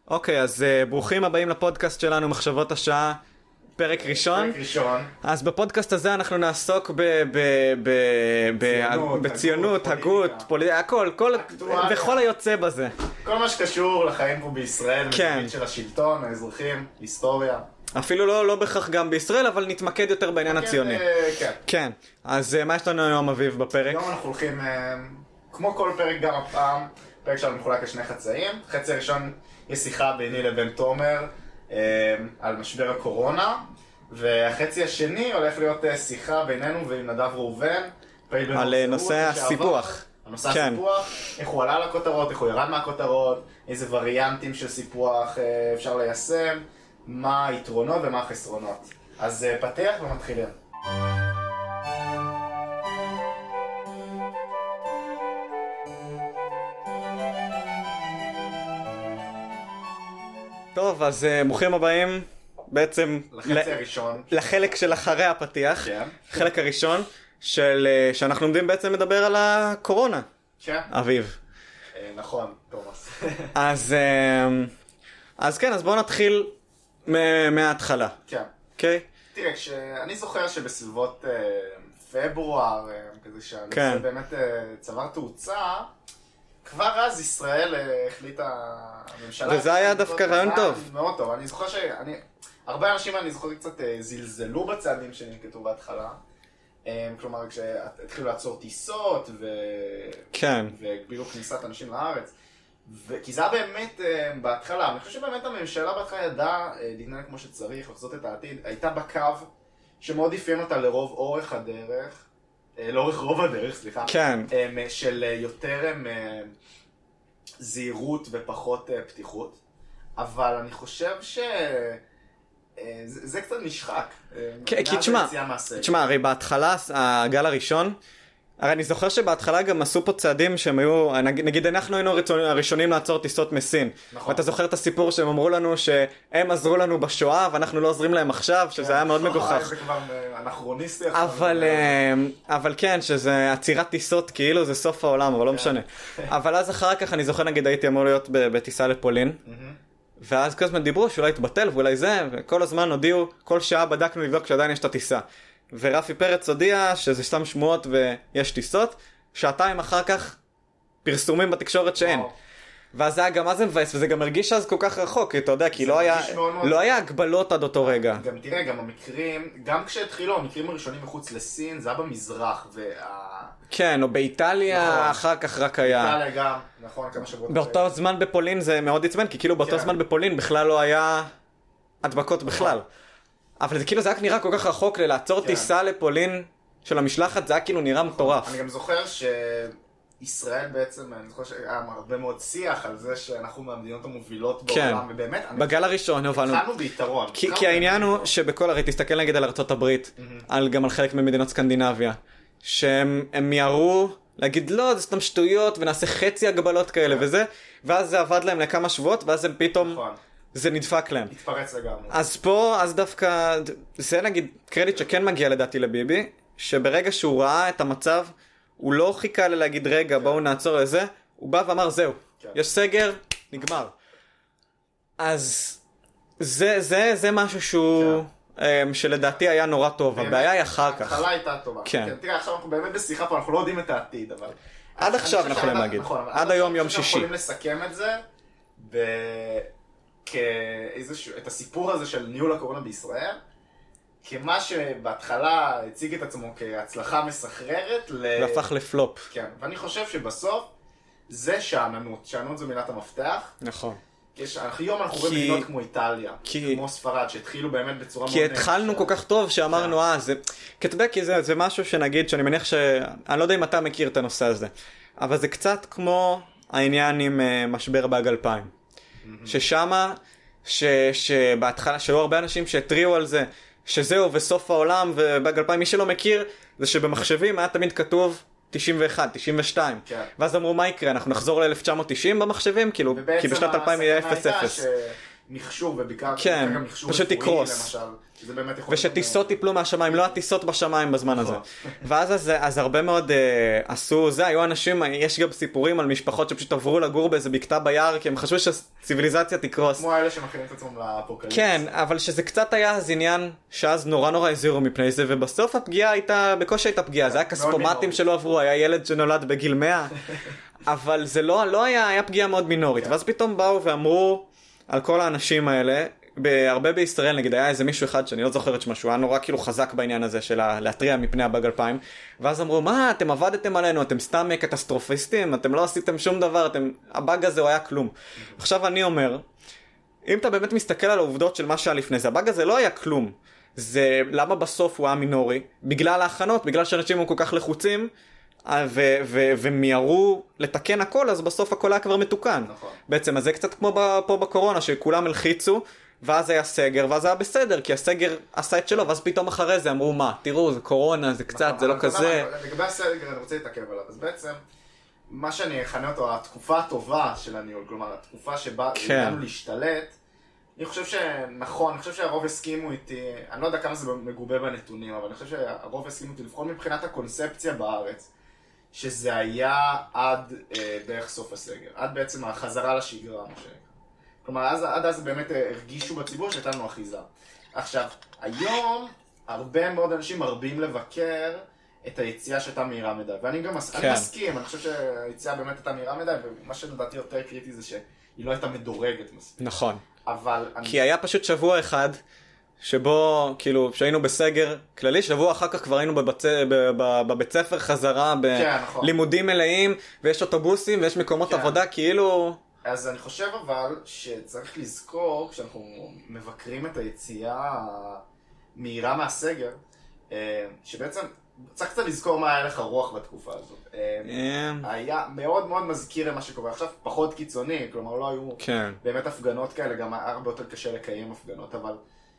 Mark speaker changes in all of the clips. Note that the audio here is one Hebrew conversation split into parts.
Speaker 1: אוקיי, אז ברוכים הבאים לפודקאסט שלנו, מחשבות השעה, פרק ראשון. אז בפודקאסט הזה אנחנו נעסוק בציונות, הגות, פוליטיקה, הכל, וכל היוצא בזה.
Speaker 2: כל מה שקשור לחיים פה בישראל, מזווית של השלטון, האזרחים, היסטוריה.
Speaker 1: אפילו לא בכך גם בישראל, אבל נתמקד יותר בעניין הציוני.
Speaker 2: כן.
Speaker 1: כן, אז מה יש לנו היום אביב בפרק?
Speaker 2: היום אנחנו הולכים, כמו כל פרק גם הפעם, פרק שלנו מחולק לשני חצאים. חצי הראשון יש שיחה ביני לבין תומר על משבר הקורונה, והחצי השני הולך להיות שיחה בינינו ועם נדב ראובן
Speaker 1: על נושא הסיפוח.
Speaker 2: הנושא הסיפוח, איך הוא עלה לכותרות, איך הוא ירד מהכותרות, איזה וריאנטים של סיפוח אפשר ליישם, מה היתרונות ומה החסרונות. אז פתח ומתחילים.
Speaker 1: טוב, אז ברוכים הבאים בעצם
Speaker 2: לחצי הראשון.
Speaker 1: לחלק של אחרי הפתיח.
Speaker 2: כן.
Speaker 1: חלק הראשון שאנחנו עומדים בעצם לדבר על הקורונה.
Speaker 2: כן.
Speaker 1: אביב.
Speaker 2: נכון, תומאס.
Speaker 1: אז כן, אז בואו נתחיל מההתחלה.
Speaker 2: כן.
Speaker 1: אוקיי?
Speaker 2: תראה, אני זוכר שבסביבות פברואר, כזה שהנושא באמת צבר תאוצה, כבר אז ישראל החליטה הממשלה...
Speaker 1: וזה היה דווקא רעיון טוב.
Speaker 2: מאוד טוב. אני זוכר הרבה אנשים אני זוכר קצת זלזלו בצעדים שננקטו בהתחלה. כלומר, כשהתחילו לעצור טיסות והגבילו כניסת אנשים לארץ. כי זה היה באמת בהתחלה, אני חושב שבאמת הממשלה בהתחלה ידעה להתנהל כמו שצריך, לחזות את העתיד, הייתה בקו שמאוד אפיין אותה לרוב אורך הדרך, לאורך רוב הדרך, סליחה,
Speaker 1: כן.
Speaker 2: של יותר זהירות ופחות פתיחות, אבל אני חושב זה קצת נשחק.
Speaker 1: כי תשמע, הרי בהתחלה, הגל הראשון, הרי אני זוכר שבהתחלה גם עשו פה צעדים שהם היו, נגיד אנחנו היינו הראשונים לעצור טיסות מסין.
Speaker 2: נכון.
Speaker 1: ואתה זוכר את הסיפור שהם אמרו לנו שהם עזרו לנו בשואה ואנחנו לא עוזרים להם עכשיו, שזה היה מאוד מגוחך.
Speaker 2: זה כבר אנכרוניסטי.
Speaker 1: אבל כן, שזה עצירת טיסות כאילו זה סוף העולם, אבל לא משנה. אבל אז אחר כך אני זוכר נגיד הייתי אמור להיות בטיסה לפולין. ואז כל הזמן דיברו שאולי יתבטל ואולי זה, וכל הזמן הודיעו, כל שעה בדקנו לבדוק שעדיין יש את הטיסה. ורפי פרץ הודיע שזה סתם שמועות ויש טיסות, שעתיים אחר כך פרסומים בתקשורת שאין. ואז זה היה גם אז מבאס, וזה גם הרגיש אז כל כך רחוק, אתה יודע, כי לא היה הגבלות עד אותו רגע.
Speaker 2: גם תראה, גם המקרים, גם כשהתחילו המקרים הראשונים מחוץ לסין, זה היה במזרח,
Speaker 1: כן, או באיטליה, אחר כך רק היה...
Speaker 2: באיטליה גם, נכון, כמה שבועות.
Speaker 1: באותו זמן בפולין זה מאוד עצבן, כי כאילו באותו זמן בפולין בכלל לא היה הדבקות בכלל. אבל זה כאילו זה היה נראה כל כך רחוק לעצור טיסה לפולין של המשלחת, זה היה כאילו נראה מטורף.
Speaker 2: אני גם זוכר שישראל בעצם, אני זוכר שהיה הרבה מאוד שיח על זה שאנחנו מהמדינות המובילות בעולם, ובאמת,
Speaker 1: בגל הראשון הובלנו.
Speaker 2: התחלנו ביתרון.
Speaker 1: כי העניין הוא שבכל, הרי תסתכל נגיד על ארצות הברית, גם על חלק ממדינות סקנדינביה, שהם מיהרו להגיד לא, זה סתם שטויות, ונעשה חצי הגבלות כאלה וזה, ואז זה עבד להם לכמה שבועות, ואז הם פתאום... זה נדפק להם.
Speaker 2: התפרץ לגמרי.
Speaker 1: אז פה, אז דווקא, זה נגיד קרדיט שכן מגיע לדעתי לביבי, שברגע שהוא ראה את המצב, הוא לא חיכה להגיד רגע, בואו נעצור לזה, הוא בא ואמר זהו, יש סגר, נגמר. אז זה משהו שהוא, שלדעתי היה נורא טוב, הבעיה היא אחר כך.
Speaker 2: ההתחלה הייתה טובה. כן. תראה, עכשיו אנחנו באמת בשיחה פה, אנחנו לא יודעים את העתיד, אבל...
Speaker 1: עד עכשיו אנחנו יכולים להגיד, עד היום יום שישי.
Speaker 2: אנחנו יכולים לסכם את זה, את הסיפור הזה של ניהול הקורונה בישראל, כמה שבהתחלה הציג את עצמו כהצלחה מסחררת
Speaker 1: והפך לפלופ.
Speaker 2: כן, ואני חושב שבסוף זה שעננות. שעננות זו מילת המפתח.
Speaker 1: נכון.
Speaker 2: היום אנחנו רואים מדינות כמו איטליה, כמו ספרד, שהתחילו באמת בצורה מאוד...
Speaker 1: כי התחלנו כל כך טוב שאמרנו, זה... כתבקי זה משהו שנגיד, שאני מניח אני לא יודע אם אתה מכיר את הנושא הזה, אבל זה קצת כמו העניין עם משבר באג 2000. ששמה, שבהתחלה, שהיו הרבה אנשים שהטריעו על זה, שזהו וסוף העולם, ובאג 2000, מי שלא מכיר, זה שבמחשבים היה תמיד כתוב 91, 92.
Speaker 2: כן.
Speaker 1: ואז אמרו, מה יקרה? אנחנו נחזור ל-1990 במחשבים? כאילו, כי בשנת 2000 יהיה 0-0.
Speaker 2: מכשור, ובעיקר
Speaker 1: כן,
Speaker 2: גם מכשור
Speaker 1: פשוט
Speaker 2: רפואי
Speaker 1: תקרוס.
Speaker 2: למשל. שזה באמת יכול...
Speaker 1: ושטיסות טיפלו מהשמיים, לא הטיסות בשמיים בזמן הזה. ואז אז הרבה מאוד עשו זה, היו אנשים, יש גם סיפורים על משפחות שפשוט עברו לגור באיזה בקתה ביער, כי הם חשבו שהציביליזציה תקרוס.
Speaker 2: כמו האלה שמכינים את עצמם לאפוקליפס.
Speaker 1: כן, אבל שזה קצת היה אז עניין, שאז נורא הזהירו מפני זה, ובסוף הפגיעה הייתה, בקושי הייתה פגיעה, זה היה כספומטים שלא עברו, היה ילד שנולד בגיל 100, אבל זה לא היה פגיעה מאוד מינורית, ואז פתאום באו ואמרו על כל האנשים האלה, הרבה בישראל נגיד היה איזה מישהו אחד שאני לא זוכר את שמו, שהוא היה נורא כאילו חזק בעניין הזה של להטריע מפני הבאג 2000, ואז אמרו מה אתם עבדתם עלינו, אתם סתם קטסטרופיסטים, אתם לא עשיתם שום דבר, הבאג הזה הוא היה כלום. עכשיו אני אומר, אם אתה באמת מסתכל על העובדות של מה שהיה לפני זה, הבאג הזה לא היה כלום, זה למה בסוף הוא היה מינורי, בגלל ההכנות, בגלל שאנשים הם כל כך לחוצים ומיירו לתקן הכל, אז בסוף הכל היה כבר מתוקן.
Speaker 2: נכון.
Speaker 1: בעצם אז זה קצת כמו פה בקורונה שכולם הלחיצו, ואז היה סגר, ואז היה בסדר, כי הסגר עשה את שלו, ואז פתאום אחרי זה אמרו מה, תראו, זה קורונה, זה קצת, זה לא כזה.
Speaker 2: לגבי הסגר אני רוצה להתעכב עליו, אז בעצם, מה שאני אכנה אותו, התקופה הטובה של הניהול, כלומר, התקופה שבה הגענו להשתלט, אני חושב שנכון, אני חושב שהרוב הסכימו איתי, אני לא יודע כמה זה מגובה בנתונים, אבל אני חושב שהרוב הסכימו איתי, לפחות מבחינת הקונספציה בארץ, שזה היה עד בערך סוף הסגר, עד בעצם החזרה לשגרה, מה שנקרא. כלומר, עד אז באמת הרגישו בציבור שהייתה לנו אחיזה. עכשיו, היום הרבה מאוד אנשים מרבים לבקר את היציאה שהייתה מהירה מדי, ואני גם מסכים, אני חושב שהיציאה באמת הייתה מהירה מדי, ומה שלדעתי יותר קריטי זה שהיא לא הייתה מדורגת מספיק.
Speaker 1: נכון.
Speaker 2: אבל...
Speaker 1: כי היה פשוט שבוע אחד, שבו, כאילו, שהיינו בסגר כללי, שבוע אחר כך כבר היינו בבית ספר חזרה, בלימודים מלאים, ויש אוטובוסים ויש מקומות עבודה, כאילו...
Speaker 2: אז אני חושב אבל שצריך לזכור, כשאנחנו מבקרים את היציאה מהירה מהסגר, שבעצם צריך קצת לזכור מה היה לך רוח בתקופה הזאת. היה מאוד מאוד מזכיר למה שקורה עכשיו, פחות קיצוני, כלומר לא היו באמת הפגנות כאלה, גם היה הרבה יותר קשה לקיים הפגנות, אבל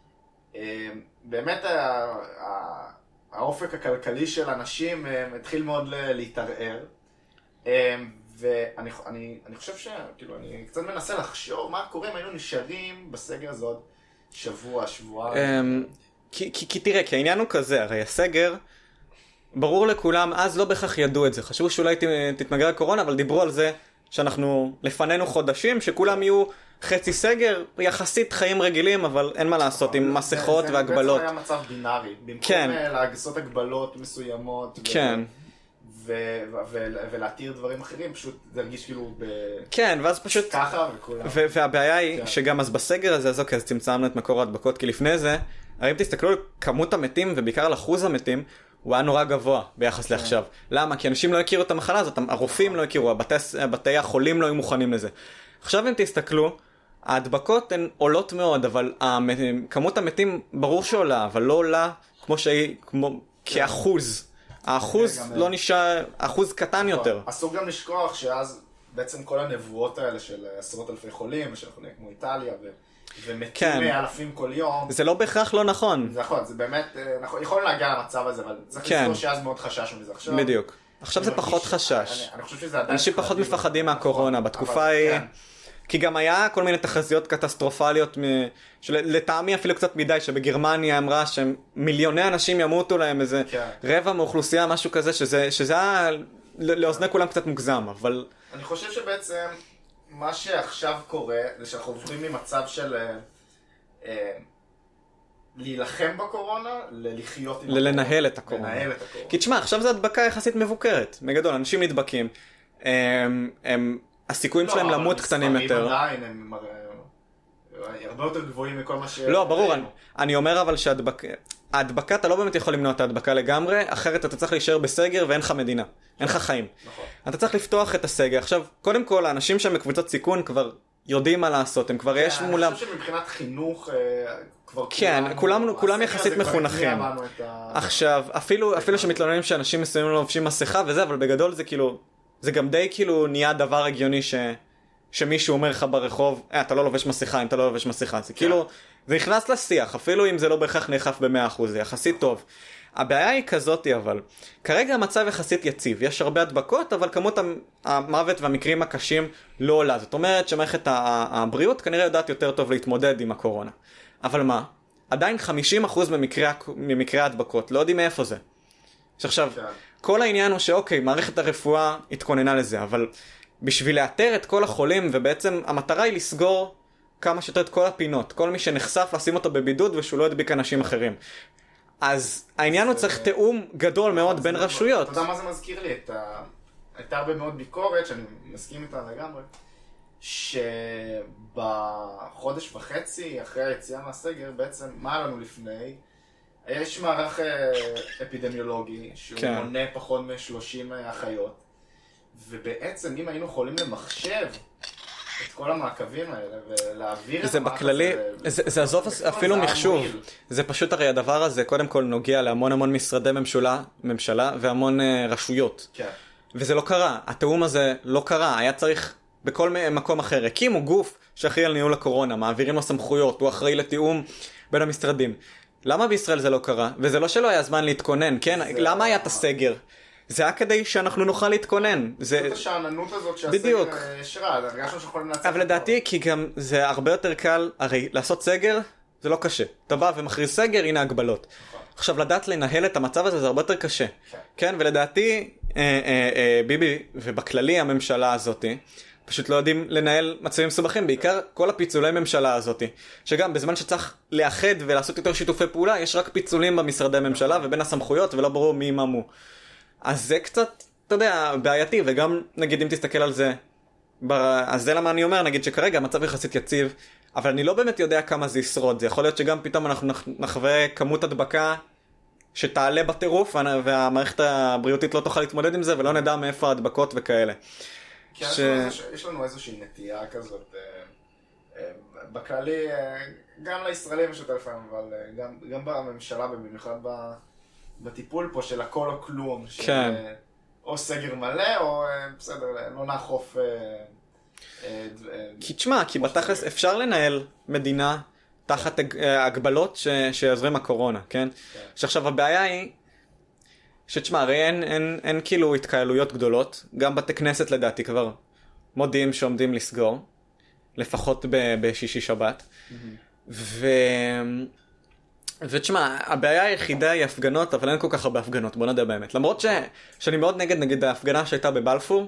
Speaker 2: באמת האופק הכלכלי של אנשים התחיל מאוד להתערער. ואני חושב שכאילו, אני קצת מנסה לחשוב מה קורה אם היינו נשארים בסגר הזאת שבוע.
Speaker 1: כי תראה, כי העניין הוא כזה, הרי הסגר, ברור לכולם, אז לא בכך ידעו את זה, חשבו שאולי תתמגר הקורונה, אבל דיברו על זה שאנחנו לפנינו חודשים, שכולם יהיו חצי סגר, יחסית חיים רגילים, אבל אין מה לעשות עם מסכות והגבלות.
Speaker 2: זה בעצם היה מצב בינארי, במקום לעשות הגבלות מסוימות.
Speaker 1: כן.
Speaker 2: ולהתיר דברים אחרים, פשוט זה הרגיש כאילו
Speaker 1: כן, ואז פשוט...
Speaker 2: ככה וכולם.
Speaker 1: והבעיה היא שגם אז בסגר הזה, אז אוקיי, אז צמצמנו את מקור ההדבקות, כי לפני זה, הרי אם תסתכלו על כמות המתים, ובעיקר על אחוז המתים, הוא היה נורא גבוה ביחס לעכשיו. למה? כי אנשים לא הכירו את המחלה הזאת, הרופאים לא הכירו, בתי החולים לא היו מוכנים לזה. עכשיו אם תסתכלו, ההדבקות הן עולות מאוד, אבל כמות המתים ברור שעולה, אבל לא עולה כמו שהיא, כאחוז. האחוז לא נשאר, אחוז קטן יותר.
Speaker 2: אסור גם לשכוח שאז בעצם כל הנבואות האלה של עשרות אלפי חולים, שאנחנו נהיה כמו איטליה, ומתים אלפים כל יום.
Speaker 1: זה לא בהכרח לא נכון.
Speaker 2: זה נכון, זה באמת, יכולנו להגיע למצב הזה, אבל צריך לזכור שאז מאוד חששנו מזה.
Speaker 1: בדיוק. עכשיו זה פחות חשש.
Speaker 2: אני חושב שזה עדיין...
Speaker 1: אנשים פחות מפחדים מהקורונה, בתקופה היא... כי גם היה כל מיני תחזיות קטסטרופליות, לטעמי אפילו קצת מדי, שבגרמניה אמרה שמיליוני אנשים ימותו להם, איזה רבע מאוכלוסייה, משהו כזה, שזה היה לאוזני כולם קצת מוגזם, אבל...
Speaker 2: אני חושב שבעצם מה שעכשיו קורה, זה שאנחנו עוברים ממצב של להילחם בקורונה, ללחיות עם הקורונה.
Speaker 1: לנהל את הקורונה. כי תשמע, עכשיו זה הדבקה יחסית מבוקרת, בגדול, אנשים נדבקים, הסיכויים שלהם למות קטנים יותר.
Speaker 2: לא, אבל המספרים עדיין הם הרבה יותר גבוהים מכל מה ש...
Speaker 1: לא, ברור, אני אומר אבל שההדבקה, אתה לא באמת יכול למנוע את ההדבקה לגמרי, אחרת אתה צריך להישאר בסגר ואין לך מדינה, אין לך חיים.
Speaker 2: נכון.
Speaker 1: אתה צריך לפתוח את הסגר. עכשיו, קודם כל, האנשים שם בקבוצות סיכון כבר יודעים מה לעשות, הם כבר יש מולם...
Speaker 2: אני חושב שמבחינת חינוך כבר...
Speaker 1: כן, כולם יחסית מחונכים. עכשיו, אפילו שמתלוננים שאנשים מסוימים לא לובשים מסכה וזה, אבל בגדול זה כאילו... זה גם די כאילו נהיה דבר הגיוני שמישהו אומר לך ברחוב, אתה לא לובש מסכה, אם אתה לא לובש מסכה. זה כאילו, זה נכנס לשיח, אפילו אם זה לא בהכרח נאכף ב100%, זה יחסית טוב. הבעיה היא כזאת, אבל כרגע המצב יחסית יציב, יש הרבה הדבקות, אבל כמות המוות והמקרים הקשים לא עולה. זאת אומרת שמערכת הבריאות כנראה יודעת יותר טוב להתמודד עם הקורונה. אבל מה? עדיין 50% ממקרי ההדבקות, לא יודעים מאיפה זה. שעכשיו, כל העניין הוא שאוקיי, מערכת הרפואה התכוננה לזה, אבל בשביל לאתר את כל החולים, ובעצם המטרה היא לסגור כמה שיותר את כל הפינות, כל מי שנחשף לשים אותו בבידוד ושהוא לא ידביק אנשים אחרים. אז העניין הוא צריך תיאום גדול מאוד בין רשויות.
Speaker 2: אתה יודע מה זה מזכיר לי? הייתה הרבה מאוד ביקורת, שאני מסכים איתה לגמרי, שבחודש וחצי אחרי היציאה מהסגר, בעצם מה היה לנו לפני? יש מערך אפידמיולוגי שהוא מונה פחות מ-30 אחיות, ובעצם אם היינו יכולים למחשב את כל המעקבים האלה ולהעביר את המעקב הזה...
Speaker 1: זה עזוב אפילו מחשוב. זה פשוט הרי הדבר הזה קודם כל נוגע להמון משרדי ממשלה והמון רשויות.
Speaker 2: כן.
Speaker 1: וזה לא קרה. התאום הזה לא קרה. היה צריך בכל מקום אחר. הקימו גוף שאחראי על ניהול הקורונה, מעבירים לו סמכויות, הוא אחראי לתיאום בין המשרדים. למה בישראל זה לא קרה? וזה לא שלא היה זמן להתכונן, כן? למה היה את הסגר? זה היה כדי שאנחנו נוכל להתכונן.
Speaker 2: זאת השעננות הזאת שהסגר ישרה, הרגשנו שיכולים להצליח.
Speaker 1: אבל לדעתי, כי גם זה הרבה יותר קל, הרי לעשות סגר זה לא קשה. אתה בא ומכריז סגר, הנה הגבלות. עכשיו לדעת לנהל את המצב הזה זה הרבה יותר קשה. כן, ולדעתי, ביבי ובכללי הממשלה הזאת, פשוט לא יודעים לנהל מצבים מסובכים, בעיקר כל הפיצולי ממשלה הזאת, שגם בזמן שצריך לאחד ולעשות יותר שיתופי פעולה, יש רק פיצולים במשרדי ממשלה ובין הסמכויות, ולא ברור מי ממו. אז זה קצת, אתה יודע, בעייתי, וגם נגיד אם תסתכל על זה, אז זה למה אני אומר, נגיד שכרגע המצב יחסית יציב, אבל אני לא באמת יודע כמה זה ישרוד. זה יכול להיות שגם פתאום אנחנו נחווה כמות הדבקה שתעלה בטירוף, והמערכת הבריאותית לא תוכל להתמודד עם זה, ולא נדע מאיפה ההדבקות וכאלה.
Speaker 2: כי יש לנו איזושהי נטייה כזאת, בכללי, גם לישראלים יש יותר לפעמים, אבל גם בממשלה, במיוחד בטיפול פה של הכל או כלום,
Speaker 1: כן.
Speaker 2: או סגר מלא, או בסדר, לא נאכוף...
Speaker 1: כי תשמע, כי בתכלס אפשר לנהל מדינה תחת הגבלות שיעזרים הקורונה, כן? שעכשיו הבעיה היא, שתשמע, הרי אין כאילו התקהלויות גדולות, גם בתי כנסת לדעתי כבר מודיעים שעומדים לסגור, לפחות בשישי שבת, ותשמע, הבעיה היחידה היא הפגנות, אבל אין כל כך הרבה הפגנות, בוא נדע באמת. למרות שאני מאוד נגד ההפגנה שהייתה בבלפור,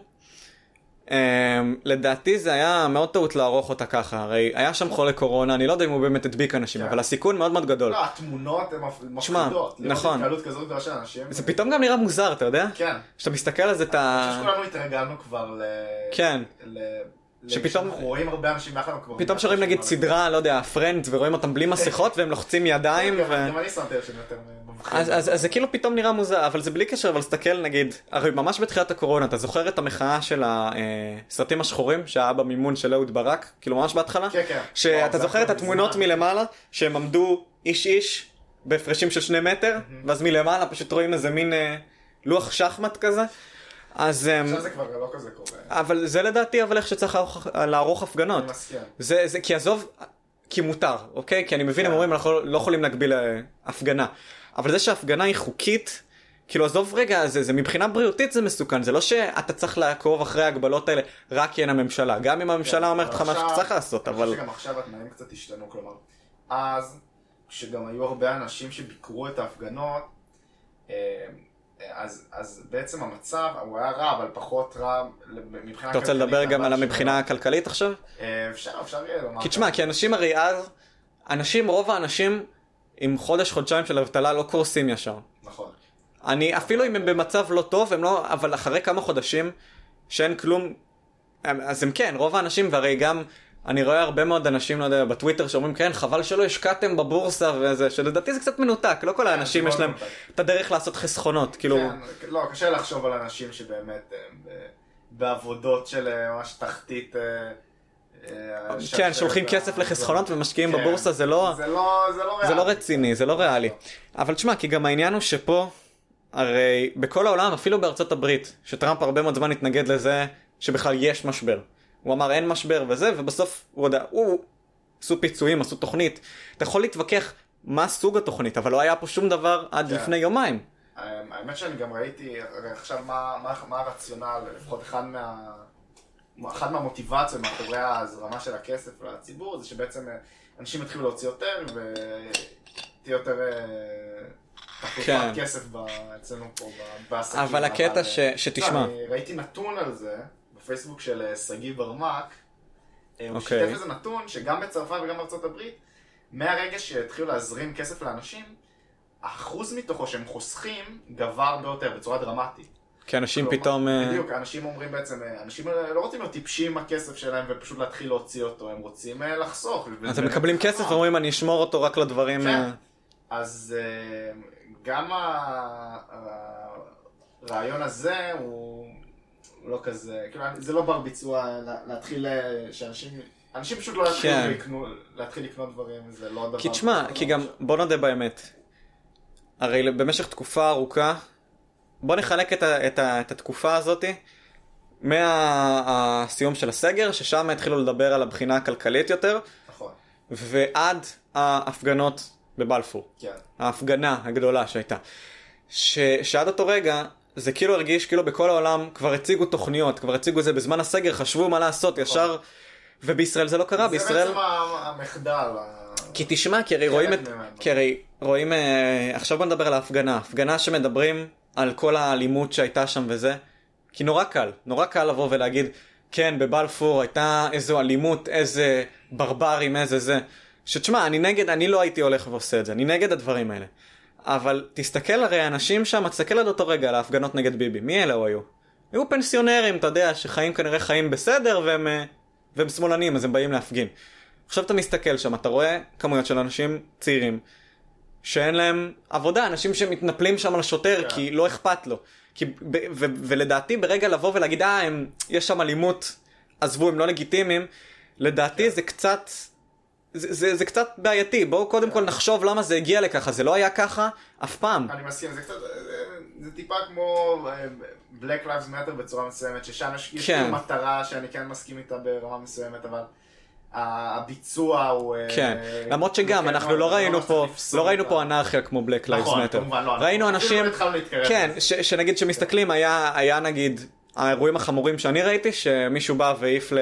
Speaker 1: לדעתי זה היה מאוד טעות לערוך אותה ככה, הרי היה שם חולה קורונה, אני לא יודע אם הוא באמת הדביק אנשים, אבל הסיכון מאוד מאוד גדול.
Speaker 2: לא, התמונות הן מפחידות,
Speaker 1: נכון.
Speaker 2: לראות התקהלות כזאת גדולה של אנשים.
Speaker 1: זה פתאום גם נראה מוזר, אתה יודע?
Speaker 2: כן.
Speaker 1: כשאתה מסתכל על זה,
Speaker 2: אני חושב שכולנו התרגלנו כבר
Speaker 1: כן.
Speaker 2: שפתאום רואים הרבה אנשים מאחר כבר...
Speaker 1: פתאום שרואים נגיד סדרה, לא יודע, פרנדס, ורואים אותם בלי מסכות, והם לוחצים ידיים,
Speaker 2: גם אני שמתי לב שהם יותר מבחינים.
Speaker 1: אז זה כאילו פתאום נראה מוזר, אבל זה בלי קשר, אבל סתכל נגיד, הרי ממש בתחילת הקורונה, אתה זוכר את המחאה של הסרטים השחורים, שהיה במימון של אהוד ברק, כאילו ממש בהתחלה?
Speaker 2: כן, כן.
Speaker 1: שאתה זוכר את התמונות מלמעלה, שהם עמדו איש בהפרשים של 2 מטר, ואז מלמעלה פשוט רואים איזה מין לוח שחמט כזה. אז
Speaker 2: עכשיו זה כבר לא כזה קורה.
Speaker 1: אבל זה לדעתי אבל איך שצריך לערוך הפגנות.
Speaker 2: אני מסכים.
Speaker 1: זה כי עזוב, כי מותר, אוקיי? כי אני מבין, הם אומרים, אנחנו לא יכולים להגביל הפגנה. אבל זה שההפגנה היא חוקית, כאילו עזוב רגע, זה מבחינה בריאותית זה מסוכן. זה לא שאתה צריך לעקוב אחרי ההגבלות האלה רק כי אין הממשלה. גם אם הממשלה אומרת לך מה שצריך לעשות, אבל...
Speaker 2: אני חושב שגם עכשיו התנאים קצת השתנו, כלומר, אז כשגם היו הרבה אנשים שביקרו את ההפגנות, אז בעצם המצב, הוא היה רע, אבל פחות רע מבחינה כלכלית.
Speaker 1: אתה רוצה לדבר גם על המבחינה הכלכלית עכשיו?
Speaker 2: אפשר יהיה לומר.
Speaker 1: כי תשמע, כי אנשים הרי אז, רוב האנשים עם חודש-חודשיים של אבטלה לא קורסים ישר.
Speaker 2: נכון.
Speaker 1: אפילו אם הם במצב לא טוב, אבל אחרי כמה חודשים שאין כלום, אז הם כן, רוב האנשים, והרי גם... אני רואה הרבה מאוד אנשים, לא יודע, בטוויטר שאומרים, כן, חבל שלא השקעתם בבורסה וזה, שלדעתי זה קצת מנותק, לא כל האנשים יש להם את הדרך לעשות חסכונות, כאילו...
Speaker 2: כן, לא, קשה לחשוב על אנשים שבאמת בעבודות של ממש תחתית...
Speaker 1: כן, שולחים כסף לחסכונות ומשקיעים בבורסה, זה לא רציני, זה לא ריאלי. אבל תשמע, כי גם העניין הוא שפה, הרי בכל העולם, אפילו בארצות הברית, שטראמפ הרבה מאוד זמן התנגד לזה שבכלל יש משבר. הוא אמר אין משבר וזה, ובסוף הוא עשו פיצויים, עשו תוכנית. אתה יכול להתווכח מה סוג התוכנית, אבל לא היה פה שום דבר עד לפני יומיים.
Speaker 2: האמת שאני גם ראיתי עכשיו מה הרציונל, לפחות אחד מהמוטיבציות מאחורי ההזרמה של הכסף לציבור, זה שבעצם אנשים יתחילו להוציא יותר ותהיה יותר תחלופת כסף אצלנו פה בעסקים.
Speaker 1: אבל הקטע שתשמע.
Speaker 2: אני ראיתי נתון על זה בפייסבוק של סגי ברמק, הוא שיתף איזה נתון שגם בצרפת וגם בארצות הברית, מהרגע שהתחילו להזרים כסף לאנשים, האחוז מתוכו שהם חוסכים גבר ביותר בצורה דרמטית.
Speaker 1: כי אנשים פתאום...
Speaker 2: בדיוק, אנשים אומרים בעצם, אנשים לא רוצים להיות טיפשים הכסף שלהם ופשוט להתחיל להוציא אותו, הם רוצים לחסוך.
Speaker 1: אז הם מקבלים כסף ואומרים אני אשמור אותו רק לדברים...
Speaker 2: כן, אז גם הרעיון הזה הוא לא כזה, זה לא בר ביצוע להתחיל אנשים פשוט לא יתחילו להתחיל לקנות דברים, זה לא דבר...
Speaker 1: כי תשמע, כי גם בוא נודה באמת, הרי במשך תקופה ארוכה, בוא נחלק את התקופה הזאת מהסיום של הסגר, ששם התחילו לדבר על הבחינה הכלכלית יותר,
Speaker 2: נכון.
Speaker 1: ועד ההפגנות בבלפור.
Speaker 2: כן.
Speaker 1: ההפגנה הגדולה שהייתה. שעד אותו רגע, זה כאילו הרגיש, כאילו בכל העולם כבר הציגו תוכניות, כבר הציגו את זה בזמן הסגר, חשבו מה לעשות, ישר, ובישראל זה לא קרה, בישראל...
Speaker 2: זה בעצם המחדל.
Speaker 1: כי תשמע, כי הרי רואים, עכשיו בוא נדבר על ההפגנה, הפגנה שמדברים על כל האלימות שהייתה שם וזה, כי נורא קל לבוא ולהגיד, כן, בבלפור הייתה איזו אלימות, איזה ברברים, איזה זה, שתשמע, אני לא הייתי הולך ועושה את זה, אני נגד הדברים האלה, אבל תסתכל הרי האנשים שם, תסתכל עד אותו רגע על ההפגנות נגד ביבי, מי אלה היו? היו פנסיונרים, אתה יודע, שחיים כנראה חיים בסדר, והם שמאלנים, אז הם באים להפגין. עכשיו אתה מסתכל שם, אתה רואה כמויות של אנשים צעירים, שאין להם עבודה, אנשים שמתנפלים שם על שוטר, כי לא אכפת לו. ולדעתי ברגע לבוא ולהגיד, יש שם אלימות, עזבו, הם לא לגיטימיים, לדעתי זה קצת, זה קצת בעייתי. בואו קודם כל נחשוב למה זה הגיע לככה, זה לא היה ככה אף פעם.
Speaker 2: אני מסכים, זה טיפה כמו Black Lives Matter בצורה מסוימת, ששם יש מטרה שאני כן מסכים איתה ברמה מסוימת, אבל הביצוע הוא...
Speaker 1: כן, למרות שגם אנחנו לא ראינו פה אנרכיה כמו Black Lives Matter. ראינו אנשים, כן, שנגיד שמסתכלים, היה נגיד האירועים החמורים שאני ראיתי, שמישהו בא והעיף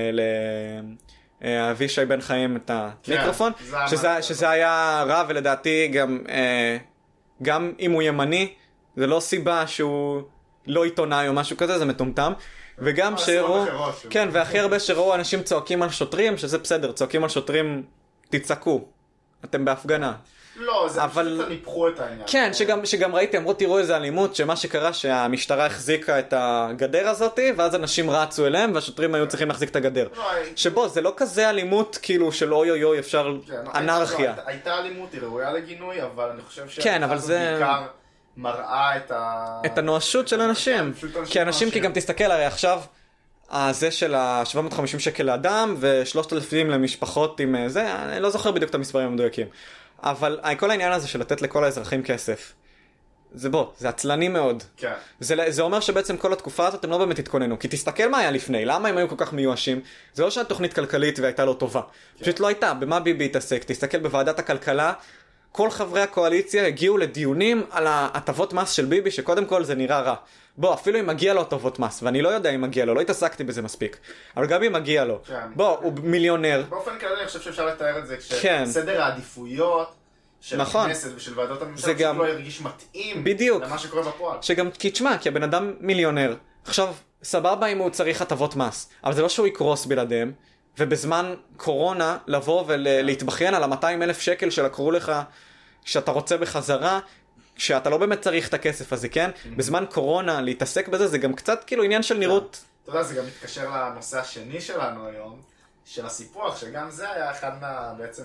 Speaker 1: לאבישי בן חיים את המיקרופון, שזה היה רע, ולדעתי גם אם הוא ימני, זה לא סיבה שהוא לא עיתונאי או משהו כזה, זה מטומטם. וגם שראו, כן, והכי הרבה שראו אנשים צועקים על שוטרים, שזה בסדר, צועקים על שוטרים, תצעקו, אתם בהפגנה.
Speaker 2: לא, זה פשוט ניפחו את העניין.
Speaker 1: כן, שגם ראיתי, אמרו תראו איזה אלימות, שמה שקרה שהמשטרה החזיקה את הגדר הזאת, ואז אנשים רצו אליהם, והשוטרים היו צריכים להחזיק את הגדר. שבו, זה לא כזה אלימות כאילו של אוי אוי אוי, אפשר אנרכיה.
Speaker 2: הייתה אלימות, היא ראויה לגינוי, אבל אני חושב
Speaker 1: כן, אבל זה...
Speaker 2: בעיקר מראה
Speaker 1: את הנואשות של אנשים. כי אנשים, כי גם תסתכל, הרי עכשיו, זה של ה-750 שקל לאדם, ו3,000 למשפחות עם זה, אני לא זוכר בדיוק את המספרים המדויקים. אבל כל העניין הזה של לתת לכל האזרחים כסף, זה עצלני מאוד.
Speaker 2: כן.
Speaker 1: זה אומר שבעצם כל התקופה הזאת הם לא באמת התכוננו, כי תסתכל מה היה לפני, למה הם היו כל כך מיואשים? זה לא שהתוכנית כלכלית והייתה לא טובה. פשוט לא הייתה, במה ביבי התעסק? תסתכל בוועדת הכלכלה, כל חברי הקואליציה הגיעו לדיונים על ההטבות מס של ביבי, שקודם כל זה נראה רע. אפילו אם מגיע לו הטבות מס, ואני לא יודע אם מגיע לו, לא התעסקתי בזה מספיק, אבל גם אם מגיע לו, הוא מיליונר.
Speaker 2: באופן כללי אני חושב שאפשר לתאר את זה, כשסדר העדיפויות של הכנסת ושל ועדות הממשלה לא ירגיש מתאים למה שקורה בפועל.
Speaker 1: שגם, כי תשמע, כי הבן אדם מיליונר, עכשיו, סבבה אם הוא צריך הטבות מס, אבל זה לא שהוא יקרוס בלעדיהם, ובזמן קורונה לבוא ולהתבכיין על ה-200,000 שקל שלקחו לך, שאתה רוצה בחזרה, שאתה לא באמת צריך את הכסף הזה, כן? בזמן קורונה להתעסק בזה, זה גם קצת כאילו עניין של נראות.
Speaker 2: אתה יודע, זה גם מתקשר לנושא השני שלנו היום, של הסיפוח, שגם זה היה אחד בעצם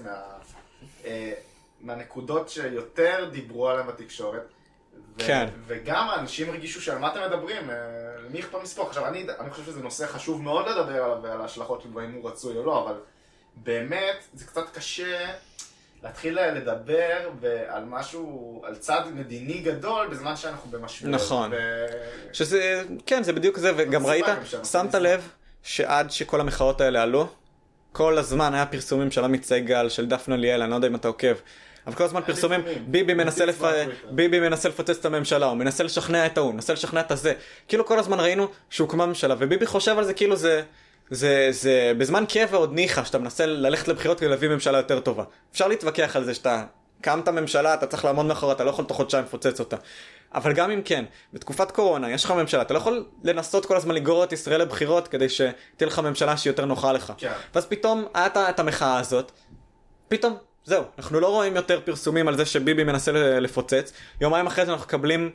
Speaker 2: מהנקודות שיותר דיברו עליהם בתקשורת.
Speaker 1: כן.
Speaker 2: וגם האנשים הרגישו שעל מה אתם מדברים, מי אכפת מסיפוח? עכשיו, אני חושב שזה נושא חשוב מאוד לדבר עליו, ועל ההשלכות של אם הוא רצוי או לא, אבל באמת זה קצת קשה להתחיל לדבר על משהו, על צד מדיני גדול, בזמן שאנחנו במשבר.
Speaker 1: נכון. שזה, כן, זה בדיוק זה, וגם ראית, שמת לב שעד שכל המחאות האלה עלו, כל הזמן היה פרסומים של עמית סגל, של דפנה ליאל, אני לא יודע אם אתה עוקב, אבל כל הזמן פרסומים, ביבי מנסה לפוצץ את הממשלה, הוא מנסה לשכנע את ההוא, מנסה לשכנע את הזה. כאילו כל הזמן ראינו שהוקמה ממשלה, וביבי חושב על זה כאילו זה בזמן כאב ועוד ניחה, שאתה מנסה ללכת לבחירות כדי להביא ממשלה יותר טובה. אפשר להתווכח על זה שאתה קמת ממשלה, אתה צריך לעמוד מאחורי, אתה לא יכול תוך חודשיים לפוצץ אותה. אבל גם אם כן, בתקופת קורונה, יש לך ממשלה, אתה לא יכול לנסות כל הזמן לגרור את ישראל לבחירות כדי שתהיה לך ממשלה שהיא יותר נוחה לך.
Speaker 2: כן.
Speaker 1: ואז פתאום היה את המחאה הזאת, פתאום, זהו, אנחנו לא רואים יותר פרסומים על זה שביבי מנסה לפוצץ. יומיים אחרי זה אנחנו מקבלים